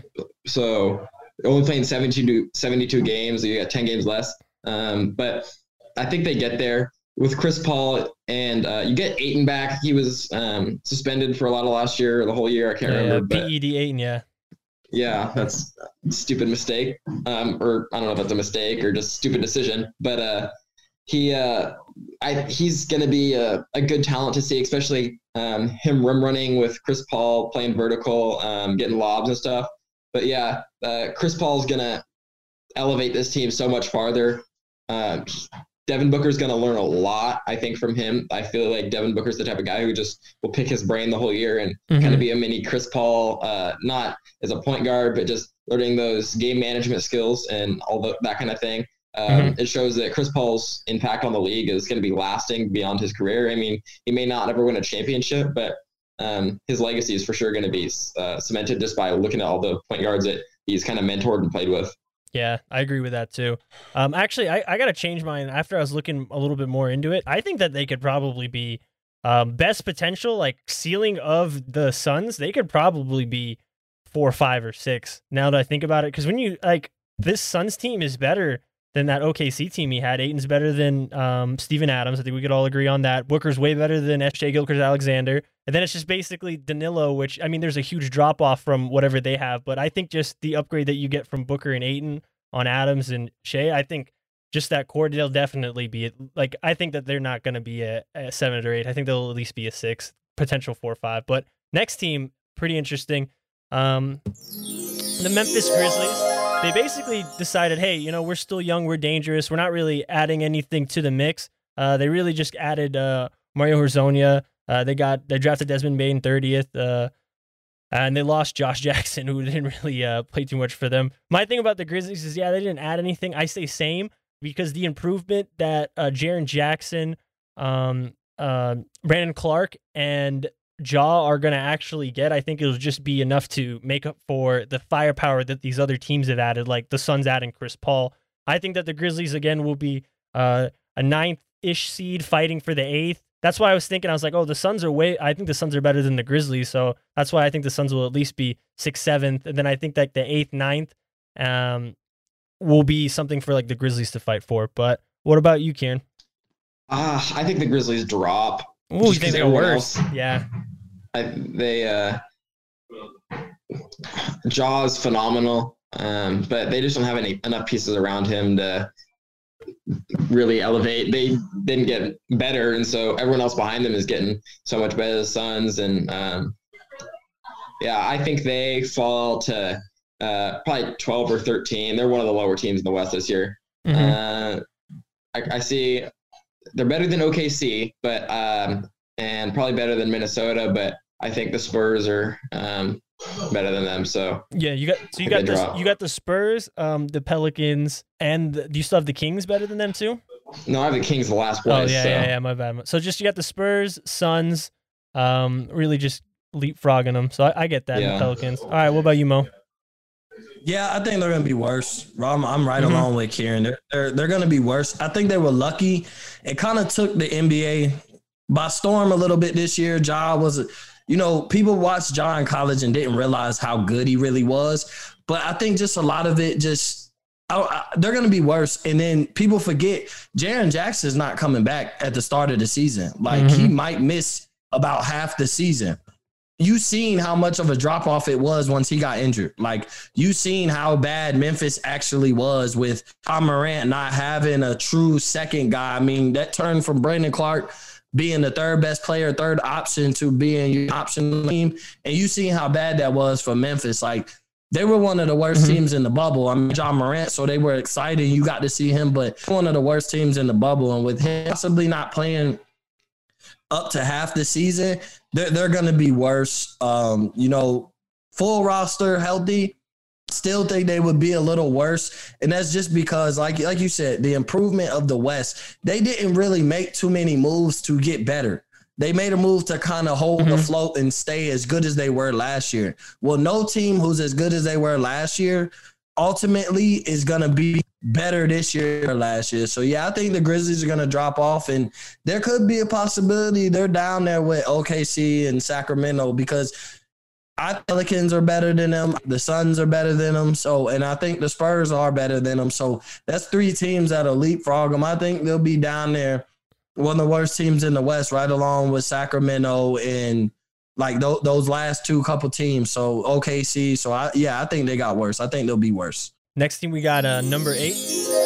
G: So only playing seventy-two, seventy-two games, you got ten games less. Um, but I think they get there with Chris Paul, and uh, you get Ayton back. He was um, suspended for a lot of last year, the whole year. I can't
A: Yeah,
G: remember.
A: P
G: But
A: E D Ayton, yeah.
G: yeah, that's a stupid mistake. Um, or I don't know if that's a mistake or just stupid decision. But uh, he, uh, I, he's going to be a, a good talent to see, especially um, him rim running with Chris Paul, playing vertical, um, getting lobs and stuff. But yeah, uh, Chris Paul's going to elevate this team so much farther. Um, Devin Booker's going to learn a lot, I think, from him. I feel like Devin Booker's the type of guy who just will pick his brain the whole year and
A: Mhm.
G: kind of be a mini Chris Paul, uh, not as a point guard, but just learning those game management skills and all the, that kind of thing. Um,
A: Mhm.
G: It shows that Chris Paul's impact on the league is going to be lasting beyond his career. I mean, he may not ever win a championship, but um, his legacy is for sure going to be uh, cemented just by looking at all the point guards that he's kind of mentored and played with.
A: Yeah, I agree with that too. Um, actually, I, I got to change mine after I was looking a little bit more into it. I think that they could probably be um, best potential, like ceiling of the Suns. They could probably be four, five, or six. Now that I think about it, because when you like this Suns team is better than that O K C team he had. Ayton's better than um, Steven Adams. I think we could all agree on that. Booker's way better than S J Gilgeous-Alexander. And then it's just basically Danilo, which, I mean, there's a huge drop-off from whatever they have. But I think just the upgrade that you get from Booker and Ayton on Adams and Shea, I think just that core, they'll definitely be, like, I think that they're not going to be a, a seven or eight. I think they'll at least be a six. potential four or five. But next team, pretty interesting. Um, the Memphis Grizzlies, they basically decided, hey, you know, we're still young, we're dangerous, we're not really adding anything to the mix. Uh, they really just added uh, Mario Hezonja. Uh, they got they drafted Desmond Bane thirtieth, uh, and they lost Josh Jackson, who didn't really uh, play too much for them. My thing about the Grizzlies is, yeah, they didn't add anything. I say same because the improvement that uh, Jaren Jackson, um, uh, Brandon Clark, and Ja are going to actually get, I think it'll just be enough to make up for the firepower that these other teams have added, like the Suns adding Chris Paul. I think that the Grizzlies, again, will be uh, a ninth-ish seed fighting for the eighth. That's why I was thinking, I was like, oh, the Suns are way, I think the Suns are better than the Grizzlies, so that's why I think the Suns will at least be sixth, seventh, and then I think that the eighth, ninth um, will be something for like the Grizzlies to fight for. But what about you, Kieran?
G: Uh, I think the Grizzlies drop.
A: Oh, you think they're worse? Else, yeah.
G: I, they, uh, Ja is phenomenal, um, but they just don't have any enough pieces around him to really elevate. They didn't get better, and so everyone else behind them is getting so much better. The Suns, and um, yeah, I think they fall to uh, probably twelve or thirteen. They're one of the lower teams in the West this year. Mm-hmm. Uh, I, I see they're better than O K C, but um, and probably better than Minnesota, but I think the Spurs are um, better than them. So
A: yeah, you got so you got the you got the Spurs, um, the Pelicans, and the, do you still have the Kings better than them too?
G: No, I have the Kings the last place.
A: Oh yeah,
G: so.
A: yeah, yeah, my bad. So just you got the Spurs, Suns, um, really just leapfrogging them. So I, I get that. Yeah. The Pelicans. All right, what about you, Mo?
F: Yeah, I think they're going to be worse. I'm, I'm right mm-hmm. along with Kieran. They're they're, they're going to be worse. I think they were lucky. It kind of took the N B A by storm a little bit this year. Ja was, you know, people watched Ja in college and didn't realize how good he really was. But I think just a lot of it just I, I, they're going to be worse. And then people forget Jaren Jackson is not coming back at the start of the season. Like mm-hmm. he might miss about half the season. You seen how much of a drop off it was once he got injured. Like you seen how bad Memphis actually was with Tom Morant not having a true second guy. I mean, that turned from Brandon Clark being the third best player, third option to being your option team. And you seen how bad that was for Memphis. Like they were one of the worst mm-hmm. teams in the bubble. I mean, John Morant, so they were excited. You got to see him, but one of the worst teams in the bubble. And with him possibly not playing up to half the season, they're, they're going to be worse. Um, you know, full roster, healthy, still think they would be a little worse. And that's just because, like, like you said, the improvement of the West, they didn't really make too many moves to get better. They made a move to kind of hold mm-hmm. the float and stay as good as they were last year. Well, no team who's as good as they were last year ultimately is going to be better this year or last year. So, yeah, I think the Grizzlies are going to drop off, and there could be a possibility they're down there with O K C and Sacramento because I think Pelicans are better than them. The Suns are better than them. So, and I think the Spurs are better than them. So that's three teams that'll leapfrog them. I think they'll be down there, one of the worst teams in the West, right along with Sacramento and like th- those last two couple teams. So O K C. So I, yeah, I think they got worse. I think they'll be worse.
A: Next team, we got uh, number eight.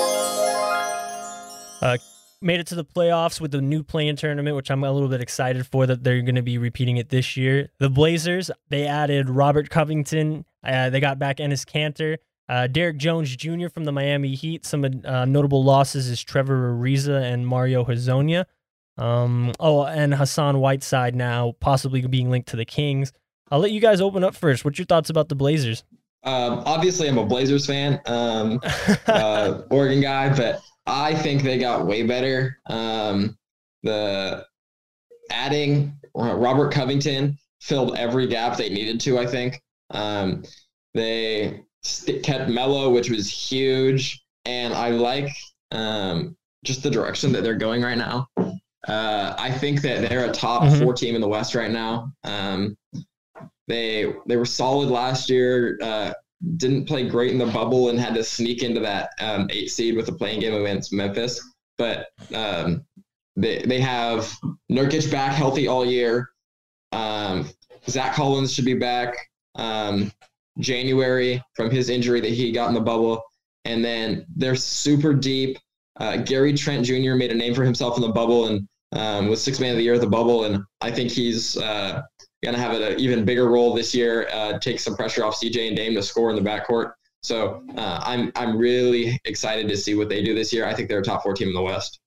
A: Uh, made it to the playoffs with the new play-in tournament, which I'm a little bit excited for that they're going to be repeating it this year. The Blazers, they added Robert Covington. Uh, they got back Enes Kanter. Uh, Derek Jones Junior from the Miami Heat. Some uh, notable losses is Trevor Ariza and Mario Hezonja. Um, oh, and Hassan Whiteside now possibly being linked to the Kings. I'll let you guys open up first. What's your thoughts about the Blazers?
G: Um, obviously, I'm a Blazers fan, um, uh, Oregon guy, but I think they got way better. Um, the adding Robert Covington filled every gap they needed to, I think. Um, they st- kept Melo, which was huge, and I like um, just the direction that they're going right now. Uh, I think that they're a top mm-hmm. four team in the West right now. Um, they they were solid last year, uh, didn't play great in the bubble and had to sneak into that um, eight seed with a playing game against Memphis. But um, they they have Nurkic back healthy all year. Um, Zach Collins should be back um, January from his injury that he got in the bubble. And then they're super deep. Uh, Gary Trent Junior made a name for himself in the bubble, and um, was six man of the year at the bubble. And I think he's uh, going to have an even bigger role this year, uh, take some pressure off C J and Dame to score in the backcourt. So uh, I'm, I'm really excited to see what they do this year. I think they're a top four team in the West.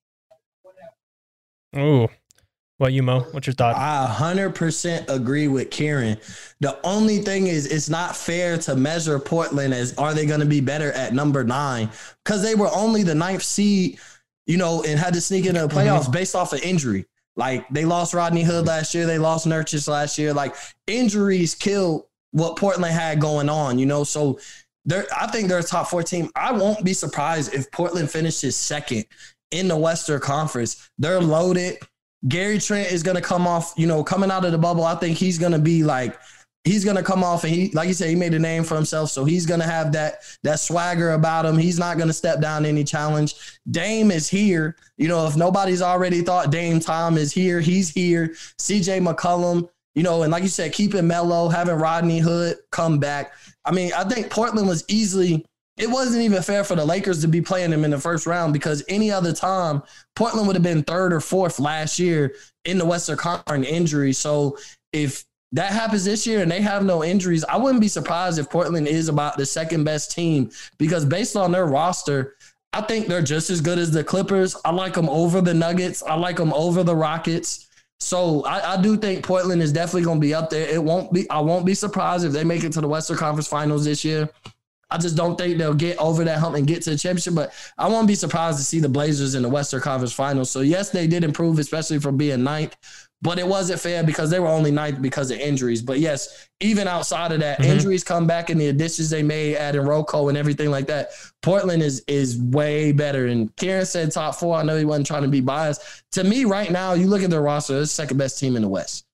A: Ooh. What you, Mo? What's your thought?
F: I one hundred percent agree with Kieran. The only thing is it's not fair to measure Portland as are they going to be better at number nine because they were only the ninth seed, you know, and had to sneak into the playoffs mm-hmm. based off of injury. Like they lost Rodney Hood last year. They lost Nurkic last year. Like injuries killed what Portland had going on, you know, so they're, I think they're a top four team. I won't be surprised if Portland finishes second in the Western Conference. They're loaded. Gary Trent is going to come off, you know, coming out of the bubble. I think he's going to be like, he's going to come off and he, like you said, he made a name for himself. So he's going to have that, that swagger about him. He's not going to step down any challenge. Dame is here. You know, if nobody's already thought Dame Time is here, he's here. C J McCollum, you know, and like you said, keeping Melo, having Rodney Hood come back. I mean, I think Portland was easily, it wasn't even fair for the Lakers to be playing them in the first round because any other time, Portland would have been third or fourth last year in the Western Conference injury. So if that happens this year and they have no injuries, I wouldn't be surprised if Portland is about the second best team because based on their roster, I think they're just as good as the Clippers. I like them over the Nuggets. I like them over the Rockets. So I, I do think Portland is definitely going to be up there. It won't be, I won't be surprised if they make it to the Western Conference Finals this year. I just don't think they'll get over that hump and get to the championship, but I won't be surprised to see the Blazers in the Western Conference Finals. So, yes, they did improve, especially from being ninth, but it wasn't fair because they were only ninth because of injuries. But, yes, even outside of that, mm-hmm. injuries come back and the additions they made, adding Rocco and everything like that. Portland is is way better. And Kieran said top four. I know he wasn't trying to be biased. To me, right now, you look at their roster, it's the second best team in the West.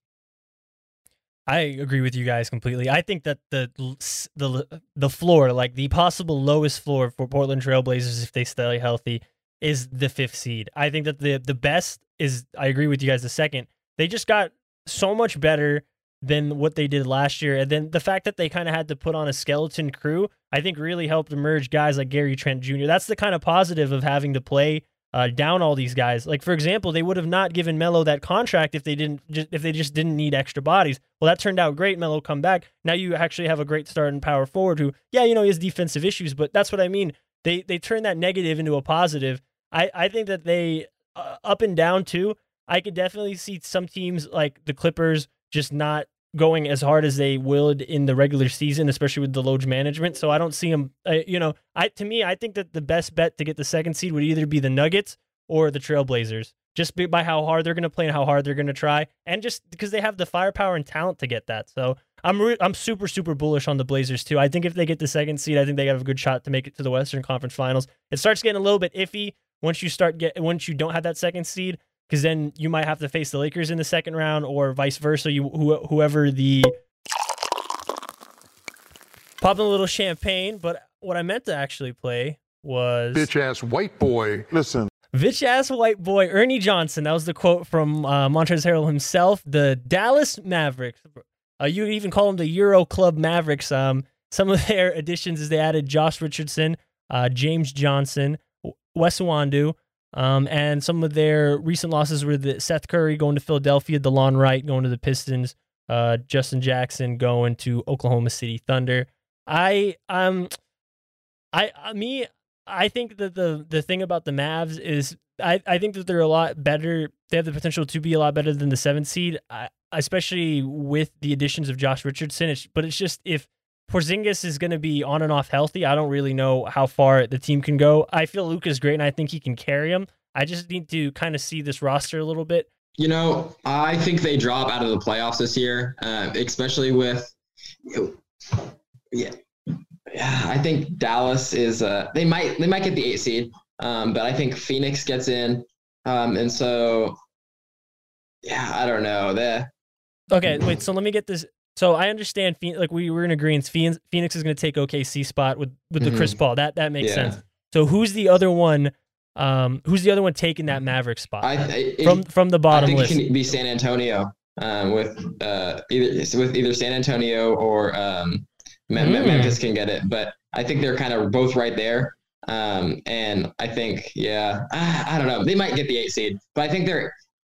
A: I agree with you guys completely. I think that the the the floor, like the possible lowest floor for Portland Trailblazers if they stay healthy, is the fifth seed. I think that the the best is, I agree with you guys, the second. They just got so much better than what they did last year. And then the fact that they kind of had to put on a skeleton crew, I think really helped emerge guys like Gary Trent Junior That's the kind of positive of having to play Uh, down all these guys. Like, for example, they would have not given Melo that contract if they didn't just, if they just didn't need extra bodies. Well, that turned out great. Melo come back. Now you actually have a great starting power forward who, yeah, you know, he has defensive issues, but that's what I mean. They they turn that negative into a positive. I, I think that they, uh, up and down too, I could definitely see some teams like the Clippers just not going as hard as they would in the regular season, especially with the load management. So I don't see them, uh, you know, I to me, I think that the best bet to get the second seed would either be the Nuggets or the Trailblazers, just by how hard they're going to play and how hard they're going to try, and just because they have the firepower and talent to get that. So I'm re- I'm super, super bullish on the Blazers too. I think if they get the second seed, I think they have a good shot to make it to the Western Conference Finals. It starts getting a little bit iffy once you start get once you don't have that second seed, because then you might have to face the Lakers in the second round or vice versa. You who, whoever the popping a little champagne, but what I meant to actually play was
B: bitch ass white boy. Listen,
A: bitch ass white boy Ernie Johnson. That was the quote from uh, Montrezl Harrell himself. The Dallas Mavericks. Uh, you even call them the Euro Club Mavericks. Um, some of their additions is they added Josh Richardson, uh, James Johnson, Wes Iwundu. Um, and some of their recent losses were the Seth Curry going to Philadelphia, DeLon Wright going to the Pistons, uh, Justin Jackson going to Oklahoma City Thunder. I um, I, I me I think that the the thing about the Mavs is I, I think that they're a lot better. They have the potential to be a lot better than the seventh seed, I, especially with the additions of Josh Richardson. It's, but it's just if Porzingis is going to be on and off healthy, I don't really know how far the team can go. I feel Luka's great, and I think he can carry him. I just need to kind of see this roster a little bit.
G: You know, I think they drop out of the playoffs this year, uh, especially with, yeah, yeah. I think Dallas is. Uh, they might they might get the eight seed, um, but I think Phoenix gets in, um, and so yeah, I don't know. The
A: okay, wait. So let me get this. So I understand, like we were in agreement, Phoenix is going to take O K C spot with, with the mm-hmm. Chris Paul. That that makes yeah. sense. So who's the other one? Um, who's the other one taking that Maverick spot
G: I, it,
A: from from the bottom
G: I think
A: list?
G: It can be San Antonio um, with uh, either with either San Antonio or um, mm. Memphis can get it. But I think they're kind of both right there. Um, and I think, yeah, I, I don't know. They might get the eight seed, but I think they're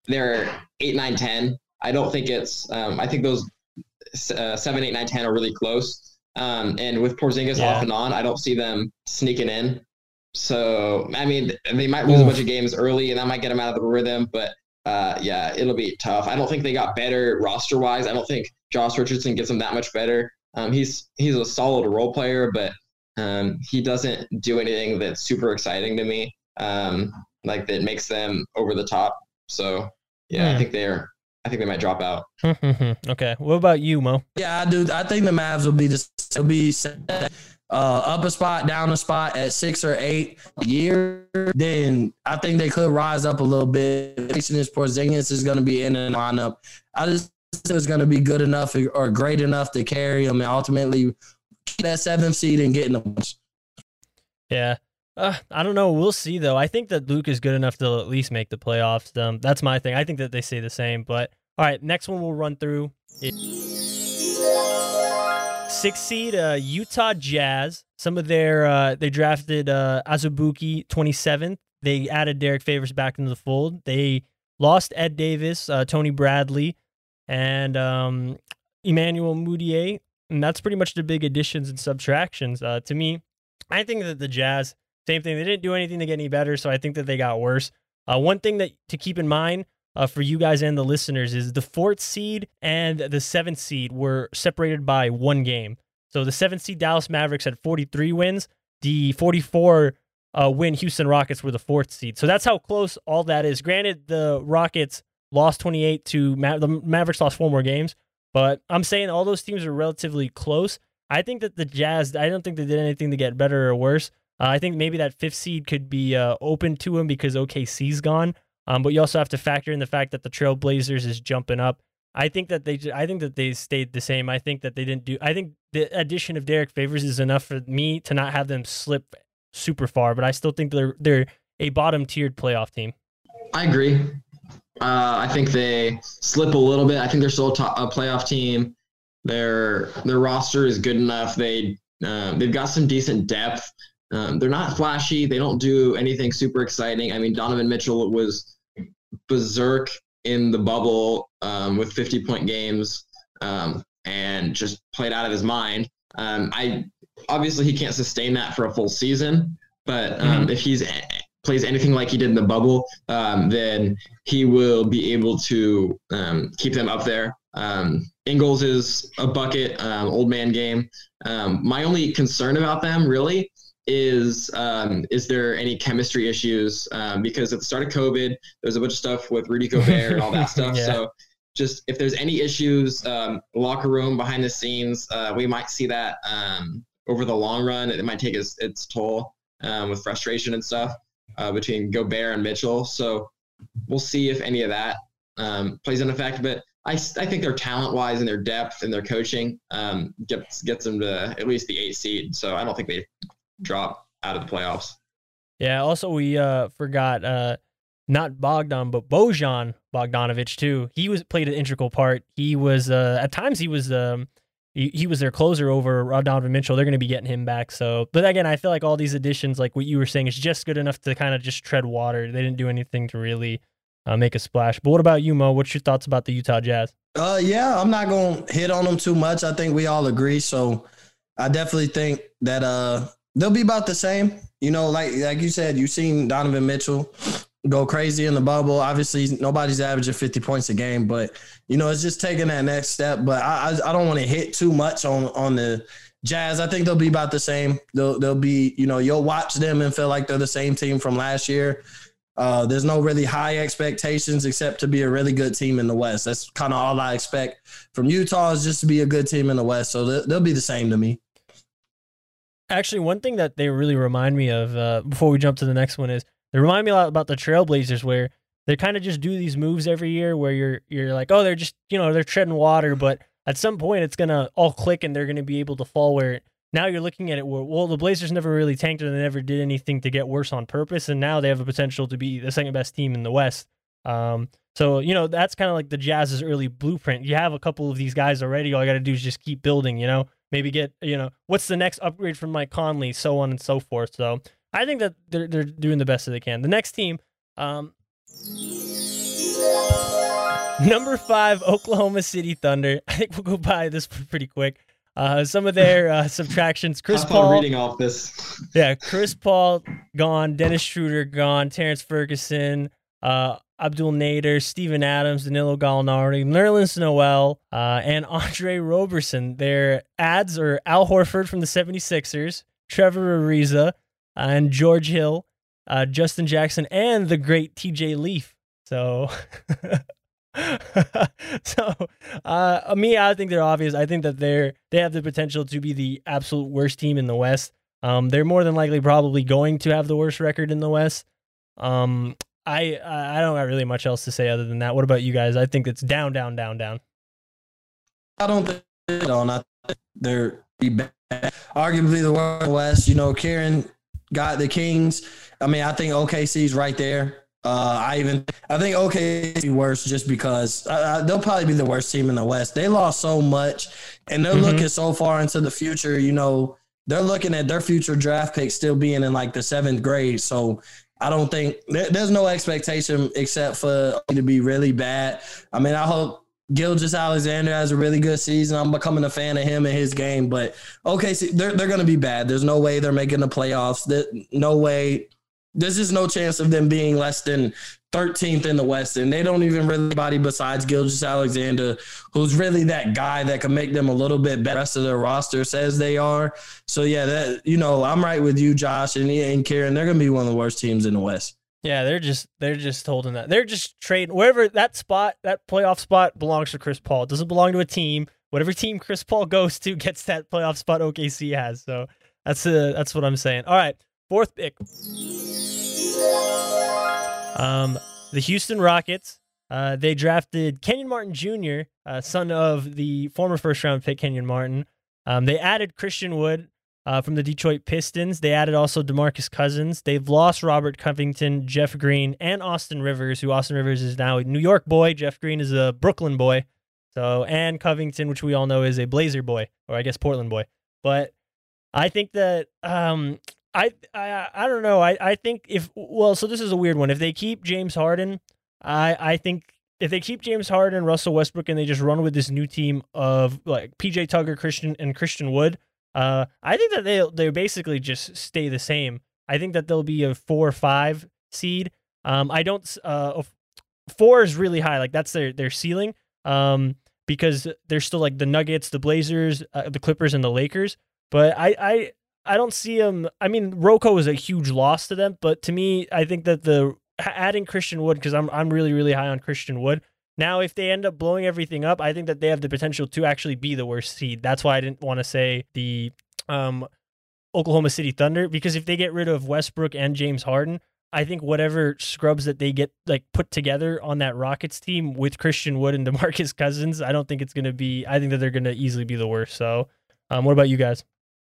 G: they're eight, nine, ten. I don't think it's. Um, I think those uh, seven, eight, nine, ten are really close. Um, and with Porzingis yeah. off and on, I don't see them sneaking in. So I mean, they might lose Oof. a bunch of games early, and that might get them out of the rhythm. But uh, yeah, it'll be tough. I don't think they got better roster wise. I don't think Josh Richardson gets them that much better. Um, he's he's a solid role player, but um, he doesn't do anything that's super exciting to me. Um, like that makes them over the top. So yeah, hmm. I think they're. I think they might drop out.
A: Okay. What about you, Mo?
F: Yeah, I do. I think the Mavs will be just will be uh, up a spot, down a spot at six or eight a year. Then I think they could rise up a little bit. This Porzingis is going to be in the lineup. I just think it's going to be good enough or great enough to carry them and ultimately that seventh seed and getting them.
A: Yeah. Uh, I don't know. We'll see, though. I think that Luke is good enough to at least make the playoffs. Um, that's my thing. I think that they say the same. But, all right, next one we'll run through. Sixth seed, uh, Utah Jazz. Some of their, uh, they drafted uh, Azubuike twenty-seventh. They added Derek Favors back into the fold. They lost Ed Davis, uh, Tony Bradley, and um, Emmanuel Mudiay. And that's pretty much the big additions and subtractions. Uh, to me, I think that the Jazz... Same thing. They didn't do anything to get any better, so I think that they got worse. Uh, one thing that to keep in mind uh, for you guys and the listeners is the fourth seed and the seventh seed were separated by one game. So the seventh seed Dallas Mavericks had forty-three wins. The forty-four uh, win Houston Rockets were the fourth seed. So that's how close all that is. Granted, the Rockets lost twenty-eight to Ma- the Mavericks lost four more games, but I'm saying all those teams are relatively close. I think that the Jazz, I don't think they did anything to get better or worse. Uh, I think maybe that fifth seed could be uh, open to him because O K C's gone. Um, but you also have to factor in the fact that the Trailblazers is jumping up. I think that they, I think that they stayed the same. I think that they didn't do. I think the addition of Derek Favors is enough for me to not have them slip super far. But I still think they're they're a bottom tiered playoff team.
G: I agree. Uh, I think they slip a little bit. I think they're still a, top, a playoff team. Their their roster is good enough. They uh, they've got some decent depth. Um, they're not flashy. They don't do anything super exciting. I mean, Donovan Mitchell was berserk in the bubble um, with fifty-point games um, and just played out of his mind. Um, I obviously he can't sustain that for a full season, but um, mm-hmm. if he's plays anything like he did in the bubble, um, then he will be able to um, keep them up there. Um, Ingles is a bucket, um, old man game. Um, my only concern about them really is um, is there any chemistry issues? Um, because at the start of COVID, there was a bunch of stuff with Rudy Gobert and all that stuff. Yeah. So just if there's any issues, um, locker room, behind the scenes, uh, we might see that um, over the long run. It might take its, its toll um, with frustration and stuff uh, between Gobert and Mitchell. So we'll see if any of that um, plays an effect. But I, I think their talent-wise and their depth and their coaching um, gets gets them to at least the eighth seed. So I don't think they drop out of the playoffs.
A: Yeah, also we uh, forgot uh, not Bogdan, but Bojan Bogdanovic too. He was played an integral part. He was uh, at times he was um, he, he was their closer over Donovan Mitchell. They're going to be getting him back. So, but again, I feel like all these additions, like what you were saying, is just good enough to kind of just tread water. They didn't do anything to really uh, make a splash. But what about you, Mo? What's your thoughts about the Utah Jazz?
F: Uh, yeah, I'm not going to hit on them too much. I think we all agree. So I definitely think that uh, they'll be about the same. You know, like like you said, you've seen Donovan Mitchell go crazy in the bubble. Obviously, nobody's averaging fifty points a game, but, you know, it's just taking that next step. But I I, I don't want to hit too much on, on the Jazz. I think they'll be about the same. They'll, they'll be, you know, you'll watch them and feel like they're the same team from last year. Uh, there's no really high expectations except to be a really good team in the West. That's kind of all I expect from Utah, is just to be a good team in the West. So they'll, they'll be the same to me.
A: Actually, one thing that they really remind me of uh, before we jump to the next one is they remind me a lot about the Trailblazers, where they kind of just do these moves every year where you're you're like, oh, they're just, you know, they're treading water, but at some point it's going to all click and they're going to be able to fall where now you're looking at it where, well, the Blazers never really tanked and they never did anything to get worse on purpose, and now they have a potential to be the second best team in the West. Um, so, you know, that's kind of like the Jazz's early blueprint. You have a couple of these guys already. All you got to do is just keep building, you know, maybe get, you know, what's the next upgrade from Mike Conley, so on and so forth. So I think that they're they're doing the best that they can. The next team, um, Number five, Oklahoma City Thunder. I think we'll go by this pretty quick. Uh, some of their uh, subtractions. Chris
G: Have
A: Paul
G: fun reading off this.
A: Yeah, Chris Paul gone, Dennis Schroeder gone, Terrence Ferguson, uh, Abdul Nader, Steven Adams, Danilo Gallinari, Nerlens Noel, uh, and Andre Roberson. Their ads are Al Horford from the seventy-sixers, Trevor Ariza, and George Hill, uh, Justin Jackson, and the great T J Leaf. So... so uh me I think they're obvious. I think that they're they have the potential to be the absolute worst team in the West. Um they're more than likely probably going to have the worst record in the West. um I I don't have really much else to say other than that. What about you guys? I think it's down down down down.
F: I don't think they don't. I think they're bad. Arguably the worst in the West. You know, Kieran got the Kings. I mean, I think O K C's right there. Uh, I even I think O K C worse just because uh, they'll probably be the worst team in the West. They lost so much, and they're mm-hmm. looking so far into the future. You know, they're looking at their future draft pick still being in like the seventh grade. So I don't think there, there's no expectation except for to be really bad. I mean, I hope Gilgeous-Alexander has a really good season. I'm becoming a fan of him and his game, but O K C they're they're going to be bad. There's no way they're making the playoffs. There, no way. There's just no chance of them being less than thirteenth in the West, and they don't even really anybody besides Gilgeous-Alexander, who's really that guy that can make them a little bit better. The rest of their roster says they are. So, yeah, that you know, I'm right with you, Josh, and, and Kieran. They're going to be one of the worst teams in the West.
A: Yeah, they're just they're just holding that. They're just trading wherever that spot, that playoff spot belongs to Chris Paul. It doesn't belong to a team. Whatever team Chris Paul goes to gets that playoff spot O K C has. So that's uh, that's what I'm saying. All right, fourth pick. Um, the Houston Rockets, uh, they drafted Kenyon Martin Junior, uh, son of the former first-round pick Kenyon Martin. Um, they added Christian Wood uh, from the Detroit Pistons. They added also DeMarcus Cousins. They've lost Robert Covington, Jeff Green, and Austin Rivers, who Austin Rivers is now a New York boy. Jeff Green is a Brooklyn boy. So, and Covington, which we all know is a Blazer boy, or I guess Portland boy. But I think that... Um, I, I I don't know. I, I think if well, so this is a weird one. If they keep James Harden, I I think if they keep James Harden, Russell Westbrook, and they just run with this new team of like P J Tucker, Christian, and Christian Wood, uh, I think that they they basically just stay the same. I think that they'll be a four or five seed. Um, I don't. Uh, four is really high. Like that's their their ceiling. Um, because they're still like the Nuggets, the Blazers, uh, the Clippers, and the Lakers. But I I. I don't see him. I mean, Rocco is a huge loss to them, but to me, I think that the adding Christian Wood, because I'm I'm really really high on Christian Wood. Now, if they end up blowing everything up, I think that they have the potential to actually be the worst seed. That's why I didn't want to say the um, Oklahoma City Thunder, because if they get rid of Westbrook and James Harden, I think whatever scrubs that they get like put together on that Rockets team with Christian Wood and DeMarcus Cousins, I don't think it's going to be. I think that they're going to easily be the worst. So, um, what about you guys?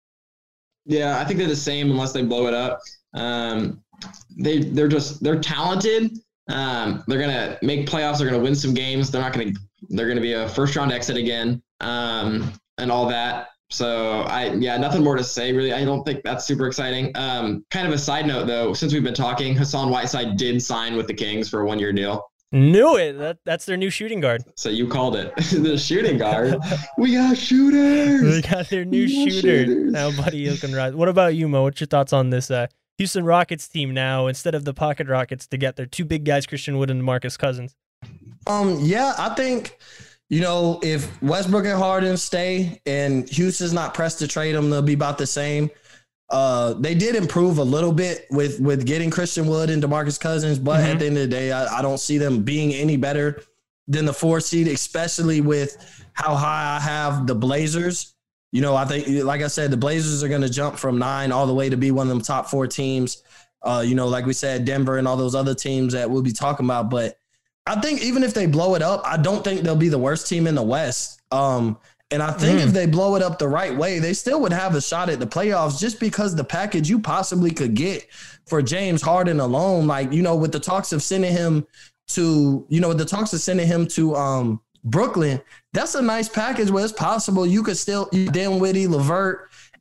G: Yeah, I think they're the same unless they blow it up. Um, they they're just they're talented. Um, they're gonna make playoffs. They're gonna win some games. They're not gonna. They're gonna be a first round exit again, um, and all that. So I yeah, nothing more to say really. I don't think that's super exciting. Um, kind of a side note though, since we've been talking, Hassan Whiteside did sign with the Kings for a one year deal.
A: Knew it. That that's their new shooting guard.
G: So you called it the shooting guard. We got shooters.
A: They got their new
G: we
A: shooter. Now, Buddy Hield can rise. What about you, Mo? What's your thoughts on this uh, Houston Rockets team now instead of the Pocket Rockets to get their two big guys, Christian Wood and DeMarcus Cousins?
F: Um, yeah, I think you know if Westbrook and Harden stay and Houston's not pressed to trade them, they'll be about the same. Uh, they did improve a little bit with, with getting Christian Wood and DeMarcus Cousins, but mm-hmm. at the end of the day, I, I don't see them being any better than the four seed, especially with how high I have the Blazers. You know, I think, like I said, the Blazers are going to jump from nine all the way to be one of them top four teams. Uh, you know, like we said, Denver and all those other teams that we'll be talking about. But I think even if they blow it up, I don't think they'll be the worst team in the West. Um, And I think mm. if they blow it up the right way, they still would have a shot at the playoffs just because the package you possibly could get for James Harden alone, like, you know, with the talks of sending him to, you know, with the talks of sending him to um, Brooklyn, that's a nice package where it's possible you could still, Dinwiddie, LeVert,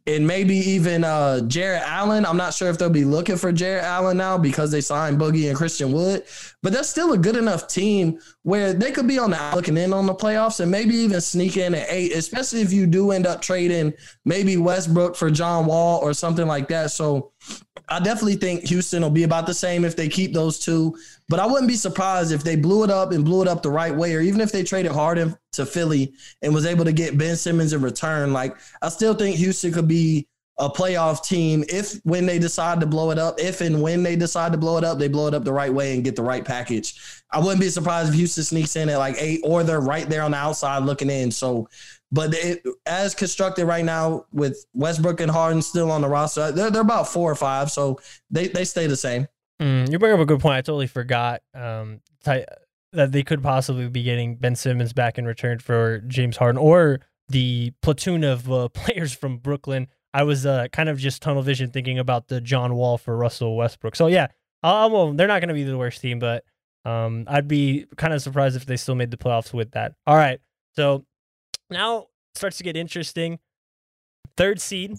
F: and maybe even uh, Jarrett Allen. I'm not sure if they'll be looking for Jarrett Allen now because they signed Boogie and Christian Wood, but that's still a good enough team where they could be on the looking in on the playoffs and maybe even sneak in at eight, especially if you do end up trading maybe Westbrook for John Wall or something like that. So I definitely think Houston will be about the same if they keep those two, but I wouldn't be surprised if they blew it up and blew it up the right way, or even if they traded Harden to Philly and was able to get Ben Simmons in return. Like, I still think Houston could be a playoff team if when they decide to blow it up, if and when they decide to blow it up, they blow it up the right way and get the right package. I wouldn't be surprised if Houston sneaks in at like eight, or they're right there on the outside looking in. So, but it, as constructed right now with Westbrook and Harden still on the roster, they're, they're about four or five, so they, they stay the same.
A: Mm, you bring up a good point. I totally forgot um, t- that they could possibly be getting Ben Simmons back in return for James Harden or the platoon of uh, players from Brooklyn. I was uh, kind of just tunnel vision thinking about the John Wall for Russell Westbrook. So, yeah, I'll, well, they're not going to be the worst team, but um, I'd be kind of surprised if they still made the playoffs with that. All right, so now it starts to get interesting. Third seed,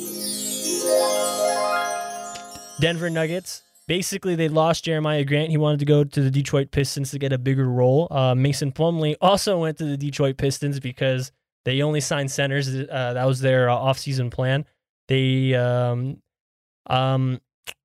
A: Denver Nuggets. Basically, they lost Jeremiah Grant. He wanted to go to the Detroit Pistons to get a bigger role. Uh, Mason Plumlee also went to the Detroit Pistons because they only signed centers. Uh, that was their uh, offseason plan. They, um, um,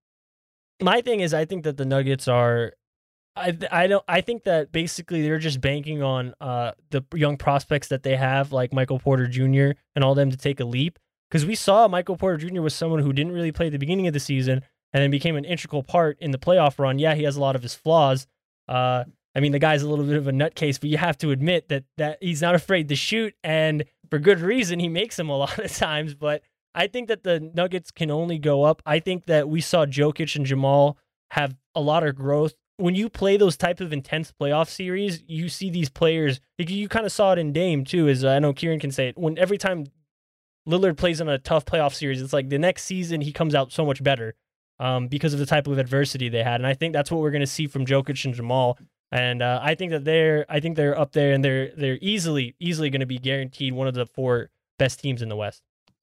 A: my thing is, I think that the Nuggets are. I I don't I think that basically they're just banking on uh the young prospects that they have, like Michael Porter Junior and all them, to take a leap. Because we saw Michael Porter Junior was someone who didn't really play at the beginning of the season and then became an integral part in the playoff run. Yeah, he has a lot of his flaws. Uh, I mean, the guy's a little bit of a nutcase, but you have to admit that that he's not afraid to shoot, and for good reason. He makes them a lot of times. But I think that the Nuggets can only go up. I think that we saw Jokic and Jamal have a lot of growth. When you play those type of intense playoff series, you see these players. You kind of saw it in Dame too. As I know Kieran can say it. When every time Lillard plays in a tough playoff series, it's like the next season he comes out so much better um, because of the type of adversity they had. And I think that's what we're going to see from Jokic and Jamal. And uh, I think that they're, I think they're up there, and they're they're easily easily going to be guaranteed one of the four best teams in the West.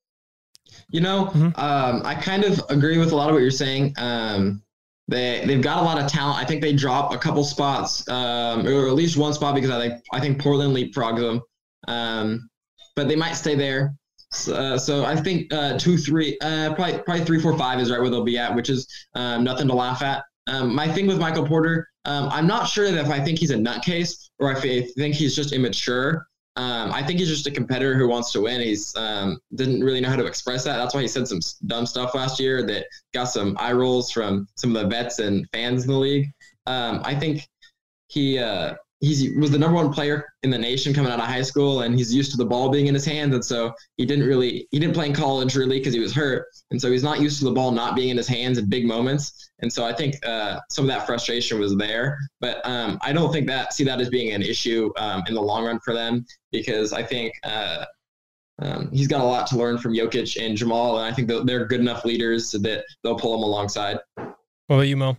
G: You know, mm-hmm. um, I kind of agree with a lot of what you're saying. Um, They they've got a lot of talent. I think they drop a couple spots, um, or at least one spot, because I think I think Portland leapfrogs them. Um, but they might stay there. So, uh, so I think uh, two, three, uh, probably probably three, four, five is right where they'll be at, which is um, nothing to laugh at. Um, my thing with Michael Porter, um, I'm not sure that if I think he's a nutcase or if I think he's just immature. Um, I think he's just a competitor who wants to win. He's um, didn't really know how to express that. That's why he said some dumb stuff last year that got some eye rolls from some of the vets and fans in the league. Um, I think he uh, he was the number one player in the nation coming out of high school, and he's used to the ball being in his hands. And so he didn't really he didn't play in college really because he was hurt, and so he's not used to the ball not being in his hands in big moments. And so I think uh, some of that frustration was there, but um, I don't think that see that as being an issue um, in the long run for them, because I think uh, um, he's got a lot to learn from Jokic and Jamal, and I think they're good enough leaders so that they'll pull him alongside.
A: What about you, Mo?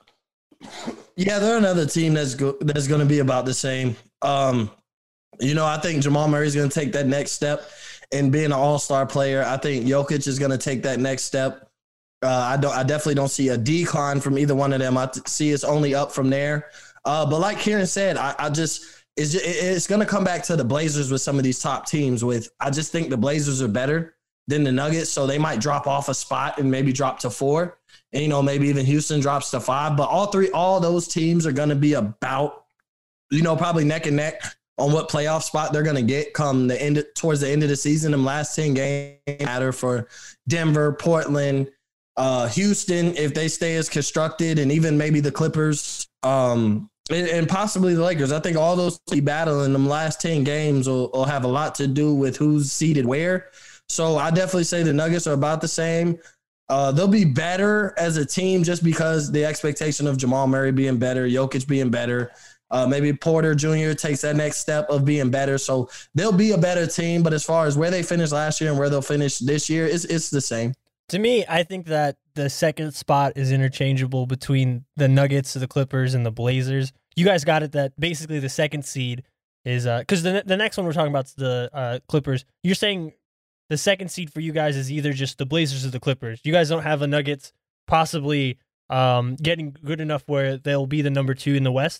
F: Yeah, they're another team that's go- that's going to be about the same. Um, you know, I think Jamal Murray's going to take that next step in being an all-star player. I think Jokic is going to take that next step. Uh, I don't. I definitely don't see a decline from either one of them. I see it's only up from there. Uh, but like Kieran said, I, I just it's just, it's going to come back to the Blazers with some of these top teams. With I just think the Blazers are better than the Nuggets, so they might drop off a spot and maybe drop to four. And, you know, maybe even Houston drops to five. But all three, all those teams are going to be about, you know, probably neck and neck on what playoff spot they're going to get come the end towards the end of the season. Them last ten games matter for Denver, Portland, Uh, Houston, if they stay as constructed, and even maybe the Clippers um, and, and possibly the Lakers. I think all those three battling them last ten games will, will have a lot to do with who's seeded where. So I definitely say the Nuggets are about the same. Uh, they'll be better as a team just because the expectation of Jamal Murray being better, Jokic being better. Uh, maybe Porter Junior takes that next step of being better. So they'll be a better team. But as far as where they finished last year and where they'll finish this year, it's, it's the same.
A: To me, I think that the second spot is interchangeable between the Nuggets, the Clippers, and the Blazers. You guys got it that basically the second seed is uh, – because the the next one we're talking about is the uh, Clippers. You're saying the second seed for you guys is either just the Blazers or the Clippers. You guys don't have the Nuggets possibly um, getting good enough where they'll be the number two in the West?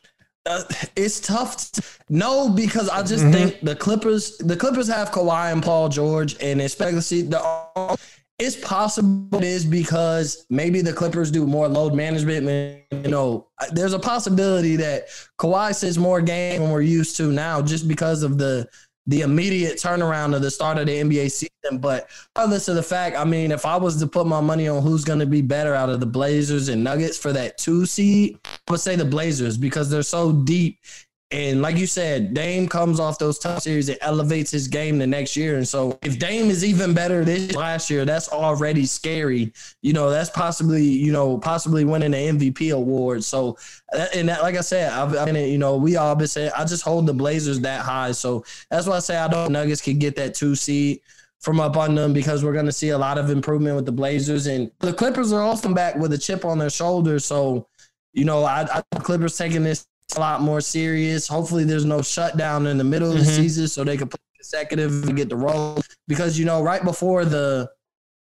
F: Uh, it's tough. To, no, because I just
A: Mm-hmm.
F: think the Clippers, the Clippers have Kawhi and Paul George, and especially the. It's possible it is because maybe the Clippers do more load management. You know, there's a possibility that Kawhi sits more game than we're used to now, just because of the the immediate turnaround of the start of the N B A season. But regardless of the fact, I mean, if I was to put my money on who's going to be better out of the Blazers and Nuggets for that two seed, I would say the Blazers, because they're so deep. And like you said, Dame comes off those tough series. It elevates his game the next year. And so if Dame is even better this last year, that's already scary. You know, that's possibly, you know, possibly winning the M V P award. So, and that, like I said, I've, I mean, you know, we all been saying, I just hold the Blazers that high. So that's why I say I don't Nuggets can get that two seed from up on them, because we're going to see a lot of improvement with the Blazers. And the Clippers are often back with a chip on their shoulder. So, you know, I, I the Clippers taking this a lot more serious. Hopefully there's no shutdown in the middle of the
A: Mm-hmm.
F: season so they can play consecutive and get the roll. Because, you know, right before the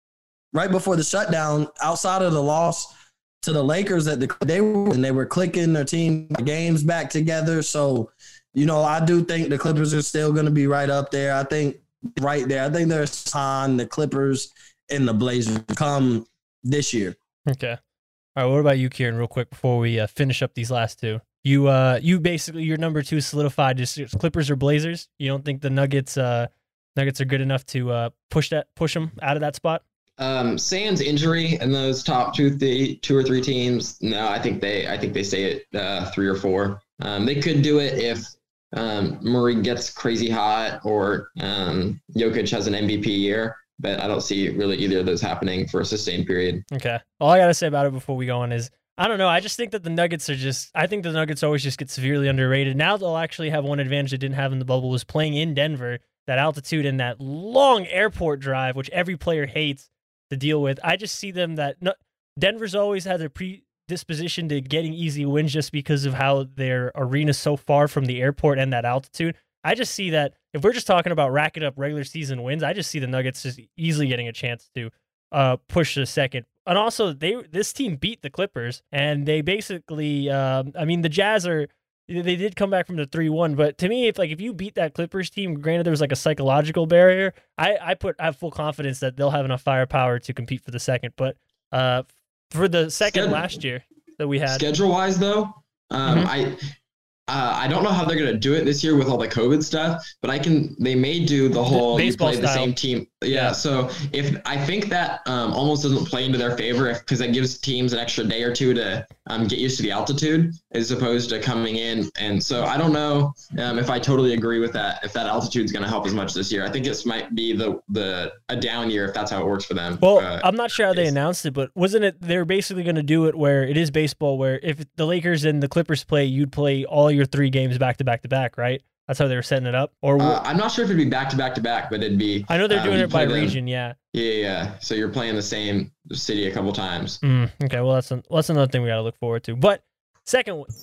F: right before the shutdown, outside of the loss to the Lakers, that the they were and they were clicking their team games back together. So, you know, I do think the Clippers are still going to be right up there. I think right there. I think there's on the Clippers and the Blazers come this year.
A: Okay. All right. What about you, Kieran, real quick before we uh, finish up these last two? You uh you basically your number two is solidified. Just just Clippers or Blazers. You don't think the Nuggets uh Nuggets are good enough to uh push that push them out of that spot?
G: Um, sans injury in those top two, th- two or three teams, no, I think they, I think they stay at uh, three or four. Um, they could do it if um, Murray gets crazy hot or um, Jokic has an M V P year, but I don't see really either of those happening for a sustained period.
A: Okay. All I gotta say about it before we go on is I don't know. I just think that the Nuggets are just. I think the Nuggets always just get severely underrated. Now they'll actually have one advantage they didn't have in the bubble, was playing in Denver. That altitude and that long airport drive, which every player hates to deal with. I just see them that no, Denver's always had a predisposition to getting easy wins just because of how their arena's so far from the airport and that altitude. I just see that if we're just talking about racking up regular season wins, I just see the Nuggets just easily getting a chance to uh, push the second. And also, they this team beat the Clippers, and they basically, um, I mean, the Jazz are, they did come back from the three one, but to me, if like if you beat that Clippers team, granted there was like a psychological barrier, I, I put I have full confidence that they'll have enough firepower to compete for the second. But uh, for the second
G: Schedule-
A: last year that we had,
G: Schedule-wise, though, um,
A: Mhm.
G: I uh, I don't know how they're going to do it this year with all the COVID stuff, but I can. They may do the whole you
A: baseball
G: play the
A: style.
G: same team. Yeah,
A: Yeah.
G: So if I think that um, almost doesn't play into their favor, because that gives teams an extra day or two to um, get used to the altitude, as opposed to coming in. And so I don't know um, if I totally agree with that. If that altitude is going to help as much this year, I think this might be the the a down year if that's how it works for them.
A: well,
G: Uh,
A: I'm not sure how they
G: it's-
A: announced it, but wasn't it they're basically going to do it where it is baseball, where if the Lakers and the Clippers play, you'd play all your three games back to back to back, right? That's how they were setting it up. Or
G: uh, I'm not sure if it'd be back to back to back, but it'd be.
A: I know they're
G: um,
A: doing
G: you
A: it by
G: play them-
A: region, yeah.
G: Yeah, yeah, yeah. So you're playing the same city a couple times.
A: Mm, okay, well that's an, well, that's another thing we got to look forward to. But second one,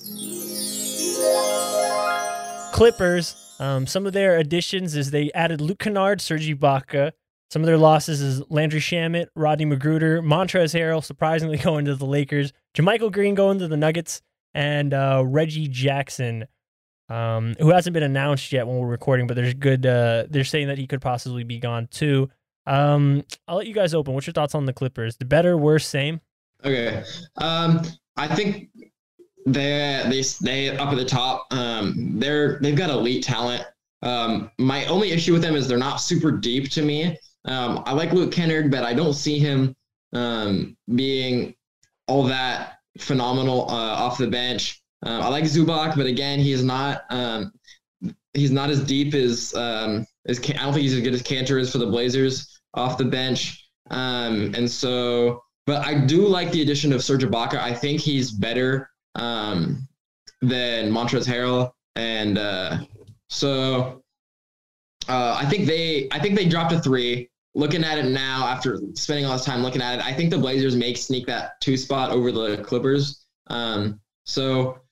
A: Clippers. Um, some of their additions is they added Luke Kennard, Serge Ibaka. Some of their losses is Landry Shamet, Rodney Magruder, Montrezl Harrell surprisingly going to the Lakers, JaMychal Green going to the Nuggets, and uh, Reggie Jackson, um, who hasn't been announced yet when we're recording, but there's good. Uh, they're saying that he could possibly be gone too. Um, I'll let you guys open. What's your thoughts on the Clippers? The better, worse, same?
G: Okay. Um, I think they they stay up at the top. Um, they're they've got elite talent. Um, my only issue with them is they're not super deep to me. Um, I like Luke Kennard, but I don't see him um, being all that phenomenal uh, off the bench. Uh, I like Zubac, but again, he's not um, he's not as deep as um, as I don't think he's as good as Cantor is for the Blazers off the bench. Um, and so, but I do like the addition of Serge Ibaka. I think he's better um, than Montrezl Harrell, and uh, so uh, I think they I think they dropped a three. Looking at it now, after spending all this time looking at it, I think the Blazers may sneak that two spot over the Clippers. Um, so,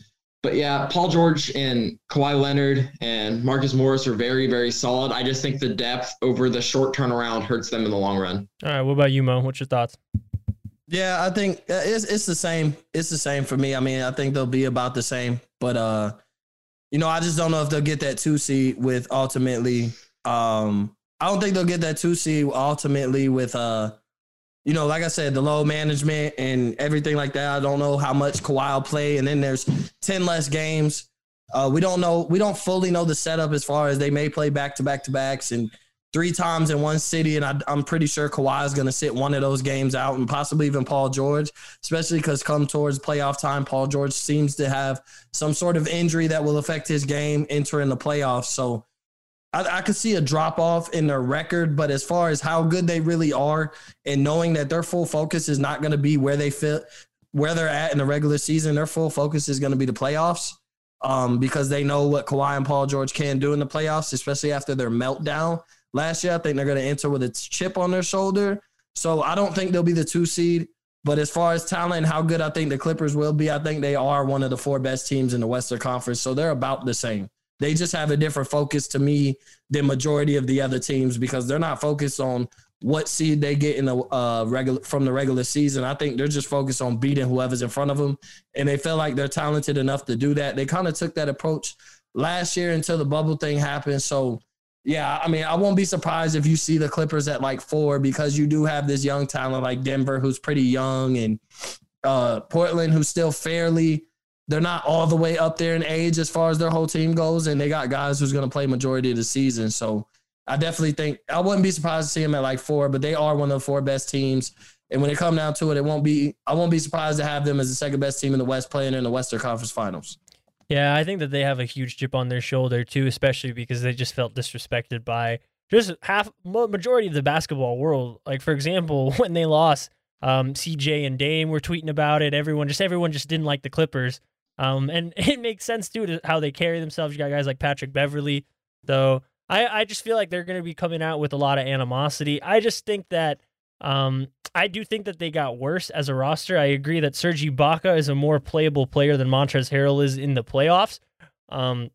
G: But yeah, Paul George and Kawhi Leonard and Marcus Morris are very, very solid. I just think the depth over the short turnaround hurts them in the long run.
A: All right, what about you, Mo? What's your thoughts?
F: Yeah, I think it's it's the same. It's the same for me. I mean, I think they'll be about the same. But, uh, you know, I just don't know if they'll get that two seed with ultimately. Um, I don't think they'll get that two seed ultimately with, uh, you know, like I said, the load management and everything like that. I don't know how much Kawhi will play. And then there's ten less games. Uh, we don't know. We don't fully know the setup as far as they may play back to back to backs and three times in one city, and I, I'm pretty sure Kawhi is going to sit one of those games out, and possibly even Paul George, especially because come towards playoff time, Paul George seems to have some sort of injury that will affect his game entering the playoffs. So I, I could see a drop-off in their record, but as far as how good they really are and knowing that their full focus is not going to be where they fit, where they're at in the regular season, their full focus is going to be the playoffs um, because they know what Kawhi and Paul George can do in the playoffs, especially after their meltdown last year. I think they're going to enter with a chip on their shoulder. So I don't think they'll be the two seed. But as far as talent and how good I think the Clippers will be, I think they are one of the four best teams in the Western Conference. So they're about the same. They just have a different focus to me than majority of the other teams because they're not focused on what seed they get in the uh, regular from the regular season. I think they're just focused on beating whoever's in front of them. And they feel like they're talented enough to do that. They kind of took that approach last year until the bubble thing happened. So yeah, I mean, I won't be surprised if you see the Clippers at like four because you do have this young talent like Denver, who's pretty young, and uh, Portland, who's still fairly – they're not all the way up there in age as far as their whole team goes, and they got guys who's going to play majority of the season. So I definitely think – I wouldn't be surprised to see them at like four, but they are one of the four best teams. And when it comes down to it, it won't be – I won't be surprised to have them as the second best team in the West playing in the Western Conference Finals.
A: Yeah, I think that they have a huge chip on their shoulder, too, especially because they just felt disrespected by just half, majority of the basketball world. Like, for example, when they lost, um, C J and Dame were tweeting about it. Everyone just everyone just didn't like the Clippers. Um, and it makes sense, too, to how they carry themselves. You got guys like Patrick Beverley. So I, I just feel like they're going to be coming out with a lot of animosity. I just think that Um, I do think that they got worse as a roster. I agree that Serge Ibaka is a more playable player than Montrezl Harrell is in the playoffs. Um,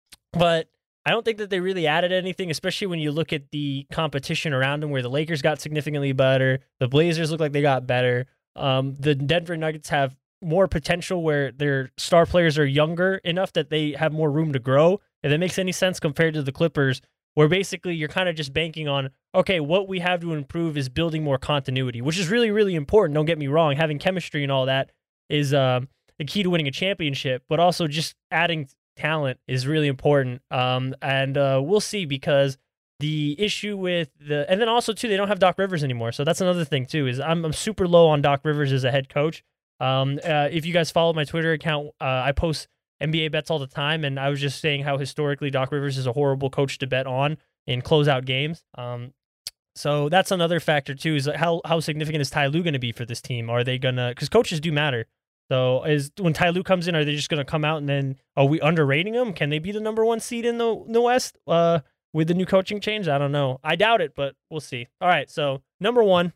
A: but I don't think that they really added anything, especially when you look at the competition around them, where the Lakers got significantly better. The Blazers look like they got better. Um, the Denver Nuggets have more potential where their star players are younger enough that they have more room to grow. If that makes any sense compared to the Clippers, where basically you're kind of just banking on, okay, what we have to improve is building more continuity, which is really, really important. Don't get me wrong. Having chemistry and all that is um, the key to winning a championship, but also just adding talent is really important. Um, and uh, we'll see, because the issue with the, and then also too, they don't have Doc Rivers anymore. So that's another thing too, is I'm, I'm super low on Doc Rivers as a head coach. Um, uh, if you guys follow my Twitter account, uh, I post N B A bets all the time, and I was just saying how historically Doc Rivers is a horrible coach to bet on in closeout games. Um, so that's another factor too, is how how significant is Ty Lue going to be for this team? Are they going to, because coaches do matter. So is when Ty Lue comes in, are they just going to come out and then, are we underrating them? Can they be the number one seed in the, in the West uh, with the new coaching change? I don't know. I doubt it, but we'll see. All right, so number one.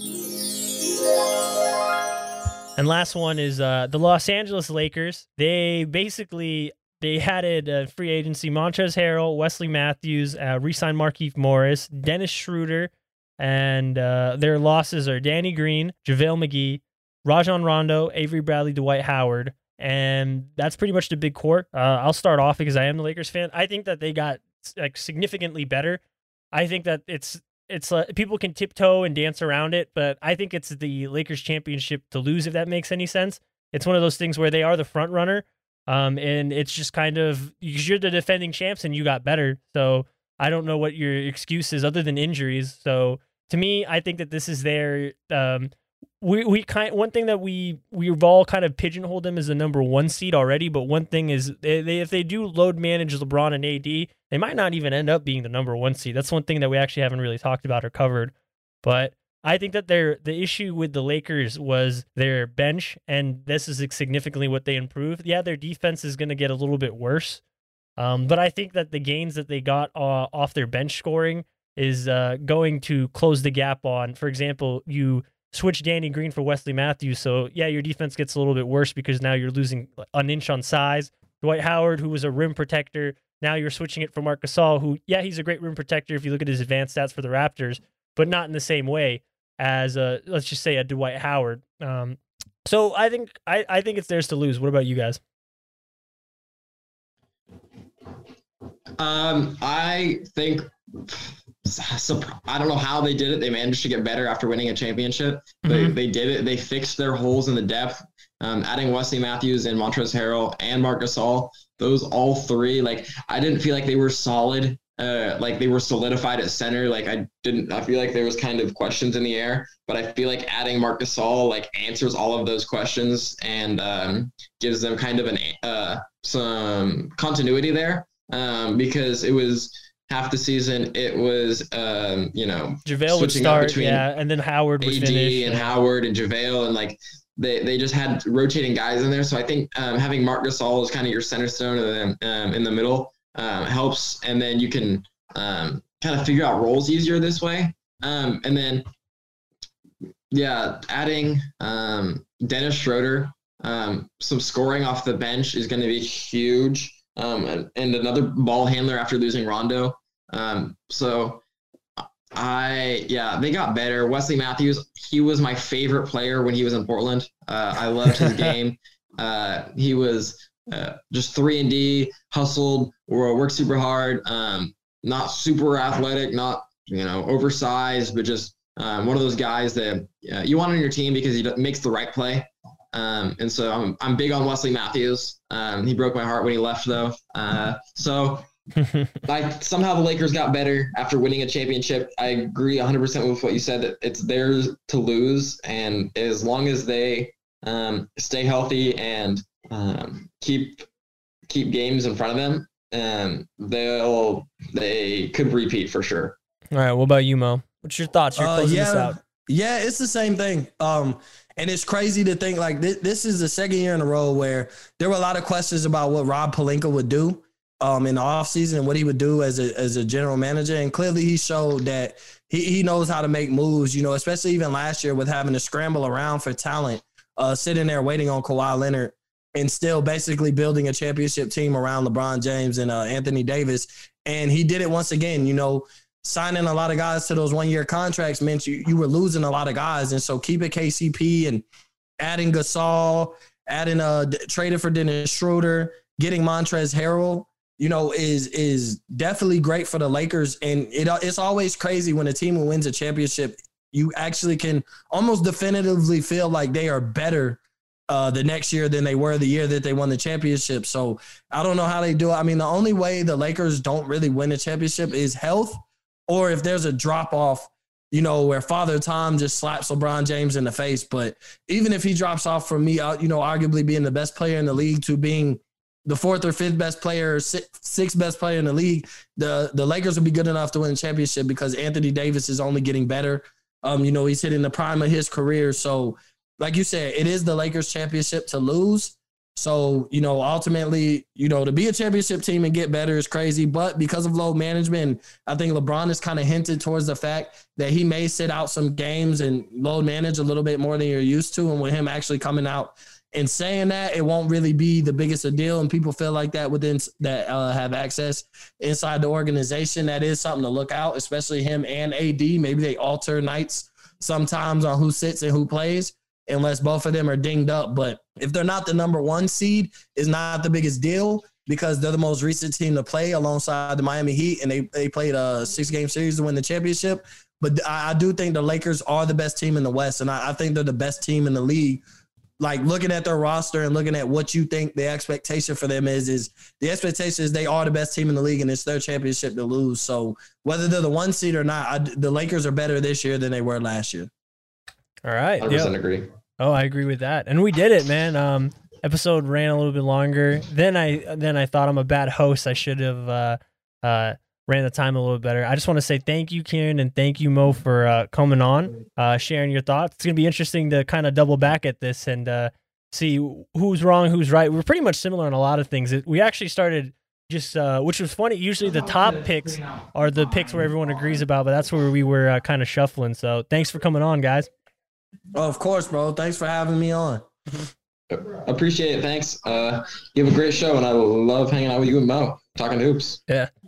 A: And last one is uh, the Los Angeles Lakers. They basically, they added uh, free agency, Montrezl Harrell, Wesley Matthews, uh, re-signed Markieff Morris, Dennis Schroeder, and uh, their losses are Danny Green, JaVale McGee, Rajon Rondo, Avery Bradley, Dwight Howard, and that's pretty much the big core. Uh, I'll start off because I am the Lakers fan. I think that they got like significantly better. I think that it's It's uh, people can tiptoe and dance around it, but I think it's the Lakers championship to lose, if that makes any sense. It's one of those things where they are the front runner, um, and it's just kind of, you're the defending champs and you got better. So I don't know what your excuse is other than injuries. So to me, I think that this is their um, we we kind one thing that we we've all kind of pigeonholed them as the number one seed already. But one thing is, they, they if they do load manage LeBron and A D, they might not even end up being the number one seed. That's one thing that we actually haven't really talked about or covered. But I think that their the issue with the Lakers was their bench, and this is significantly what they improved. Yeah, their defense is going to get a little bit worse, um, but I think that the gains that they got uh, off their bench scoring is uh, going to close the gap on, for example, you switch Danny Green for Wesley Matthews. So yeah, your defense gets a little bit worse because now you're losing an inch on size. Dwight Howard, who was a rim protector. Now you're switching it for Marc Gasol, who, yeah, he's a great rim protector if you look at his advanced stats for the Raptors, but not in the same way as, a, let's just say, a Dwight Howard. Um, so I think I, I think it's theirs to lose. What about you guys?
G: Um, I think I don't know how they did it. They managed to get better after winning a championship. They mm-hmm. they did it. They fixed their holes in the depth. Um, adding Wesley Matthews and Montrezl Harrell and Marc Gasol, those all three. Like I didn't feel like they were solid. Uh, like they were solidified at center. Like I didn't. I feel like there was kind of questions in the air. But I feel like adding Marc Gasol like answers all of those questions and um, gives them kind of an uh, some continuity there. Um, because it was half the season, it was, um, you know,
A: JaVale would start, yeah, and then Howard would
G: A D
A: finish.
G: and
A: yeah.
G: Howard and JaVale, and like they, they just had rotating guys in there. So I think um, having Marc Gasol as kind of your center stone and then um, in the middle um, helps, and then you can um, kind of figure out roles easier this way. Um, and then, yeah, adding um, Dennis Schroeder, um, some scoring off the bench is going to be huge. Um, and, and another ball handler after losing Rondo. Um, so I, yeah, they got better. Wesley Matthews, he was my favorite player when he was in Portland. Uh, I loved his game. Uh, he was uh, just three and D, hustled, worked super hard, um, not super athletic, not, you know, oversized, but just um, one of those guys that uh, you want on your team because he makes the right play. Um, and so I'm I'm big on Wesley Matthews. Um, he broke my heart when he left, though. Uh, so like somehow the Lakers got better after winning a championship. I agree one hundred percent with what you said, that it's theirs to lose. And as long as they um, stay healthy and um, keep keep games in front of them, um, they'll they could repeat for sure.
A: All right. What about you, Mo? What's your thoughts? You're closing
F: uh, yeah,
A: this out.
F: Yeah, it's the same thing. Um, And it's crazy to think like this, this is the second year in a row where there were a lot of questions about what Rob Pelinka would do um, in the offseason and what he would do as a as a general manager. And clearly he showed that he, he knows how to make moves, you know, especially even last year with having to scramble around for talent, uh, sitting there waiting on Kawhi Leonard and still basically building a championship team around LeBron James and uh, Anthony Davis. And he did it once again, you know. Signing a lot of guys to those one-year contracts meant you, you were losing a lot of guys. And so keeping K C P and adding Gasol, adding a traded for Dennis Schroeder, getting Montrezl Harrell, you know, is is definitely great for the Lakers. And it it's always crazy when a team who wins a championship, you actually can almost definitively feel like they are better uh, the next year than they were the year that they won the championship. So I don't know how they do it. I mean, the only way the Lakers don't really win a championship is health. Or if there's a drop-off, you know, where Father Time just slaps LeBron James in the face. But even if he drops off from me, you know, arguably being the best player in the league to being the fourth or fifth best player, sixth best player in the league, the, the Lakers will be good enough to win a championship because Anthony Davis is only getting better. Um, you know, he's hitting the prime of his career. So, like you said, it is the Lakers championship to lose. So, you know, ultimately, you know, to be a championship team and get better is crazy. But because of load management, I think LeBron has kind of hinted towards the fact that he may sit out some games and load manage a little bit more than you're used to. And with him actually coming out and saying that, it won't really be the biggest a deal. And people feel like that within that uh, have access inside the organization. That is something to look out, especially him and A D. Maybe they alter nights sometimes on who sits and who plays, unless both of them are dinged up. But if they're not the number one seed, it's not the biggest deal because they're the most recent team to play alongside the Miami Heat, and they, they played a six-game series to win the championship. But I, I do think the Lakers are the best team in the West, and I, I think they're the best team in the league. Like, looking at their roster and looking at what you think the expectation for them is, is the expectation is they are the best team in the league, and it's their championship to lose. So whether they're the one seed or not, I, the Lakers are better this year than they were last year.
A: All right.
G: one hundred percent agree.
A: Oh, I agree with that. And we did it, man. Um, episode ran a little bit longer. Then I then I thought I'm a bad host. I should have uh, uh, ran the time a little bit better. I just want to say thank you, Kieran, and thank you, Mo, for uh, coming on, uh, sharing your thoughts. It's going to be interesting to kind of double back at this and uh, see who's wrong, who's right. We're pretty much similar on a lot of things. It, we actually started just, uh, which was funny. Usually the top picks are the picks where everyone agrees about, but that's where we were uh, kind of shuffling. So thanks for coming on, guys.
F: Oh, of course, bro. Thanks for having me on.
G: Of Appreciate it. Thanks. Uh, you have a great show, and I love hanging out with you and Mo, talking hoops.
A: Yeah.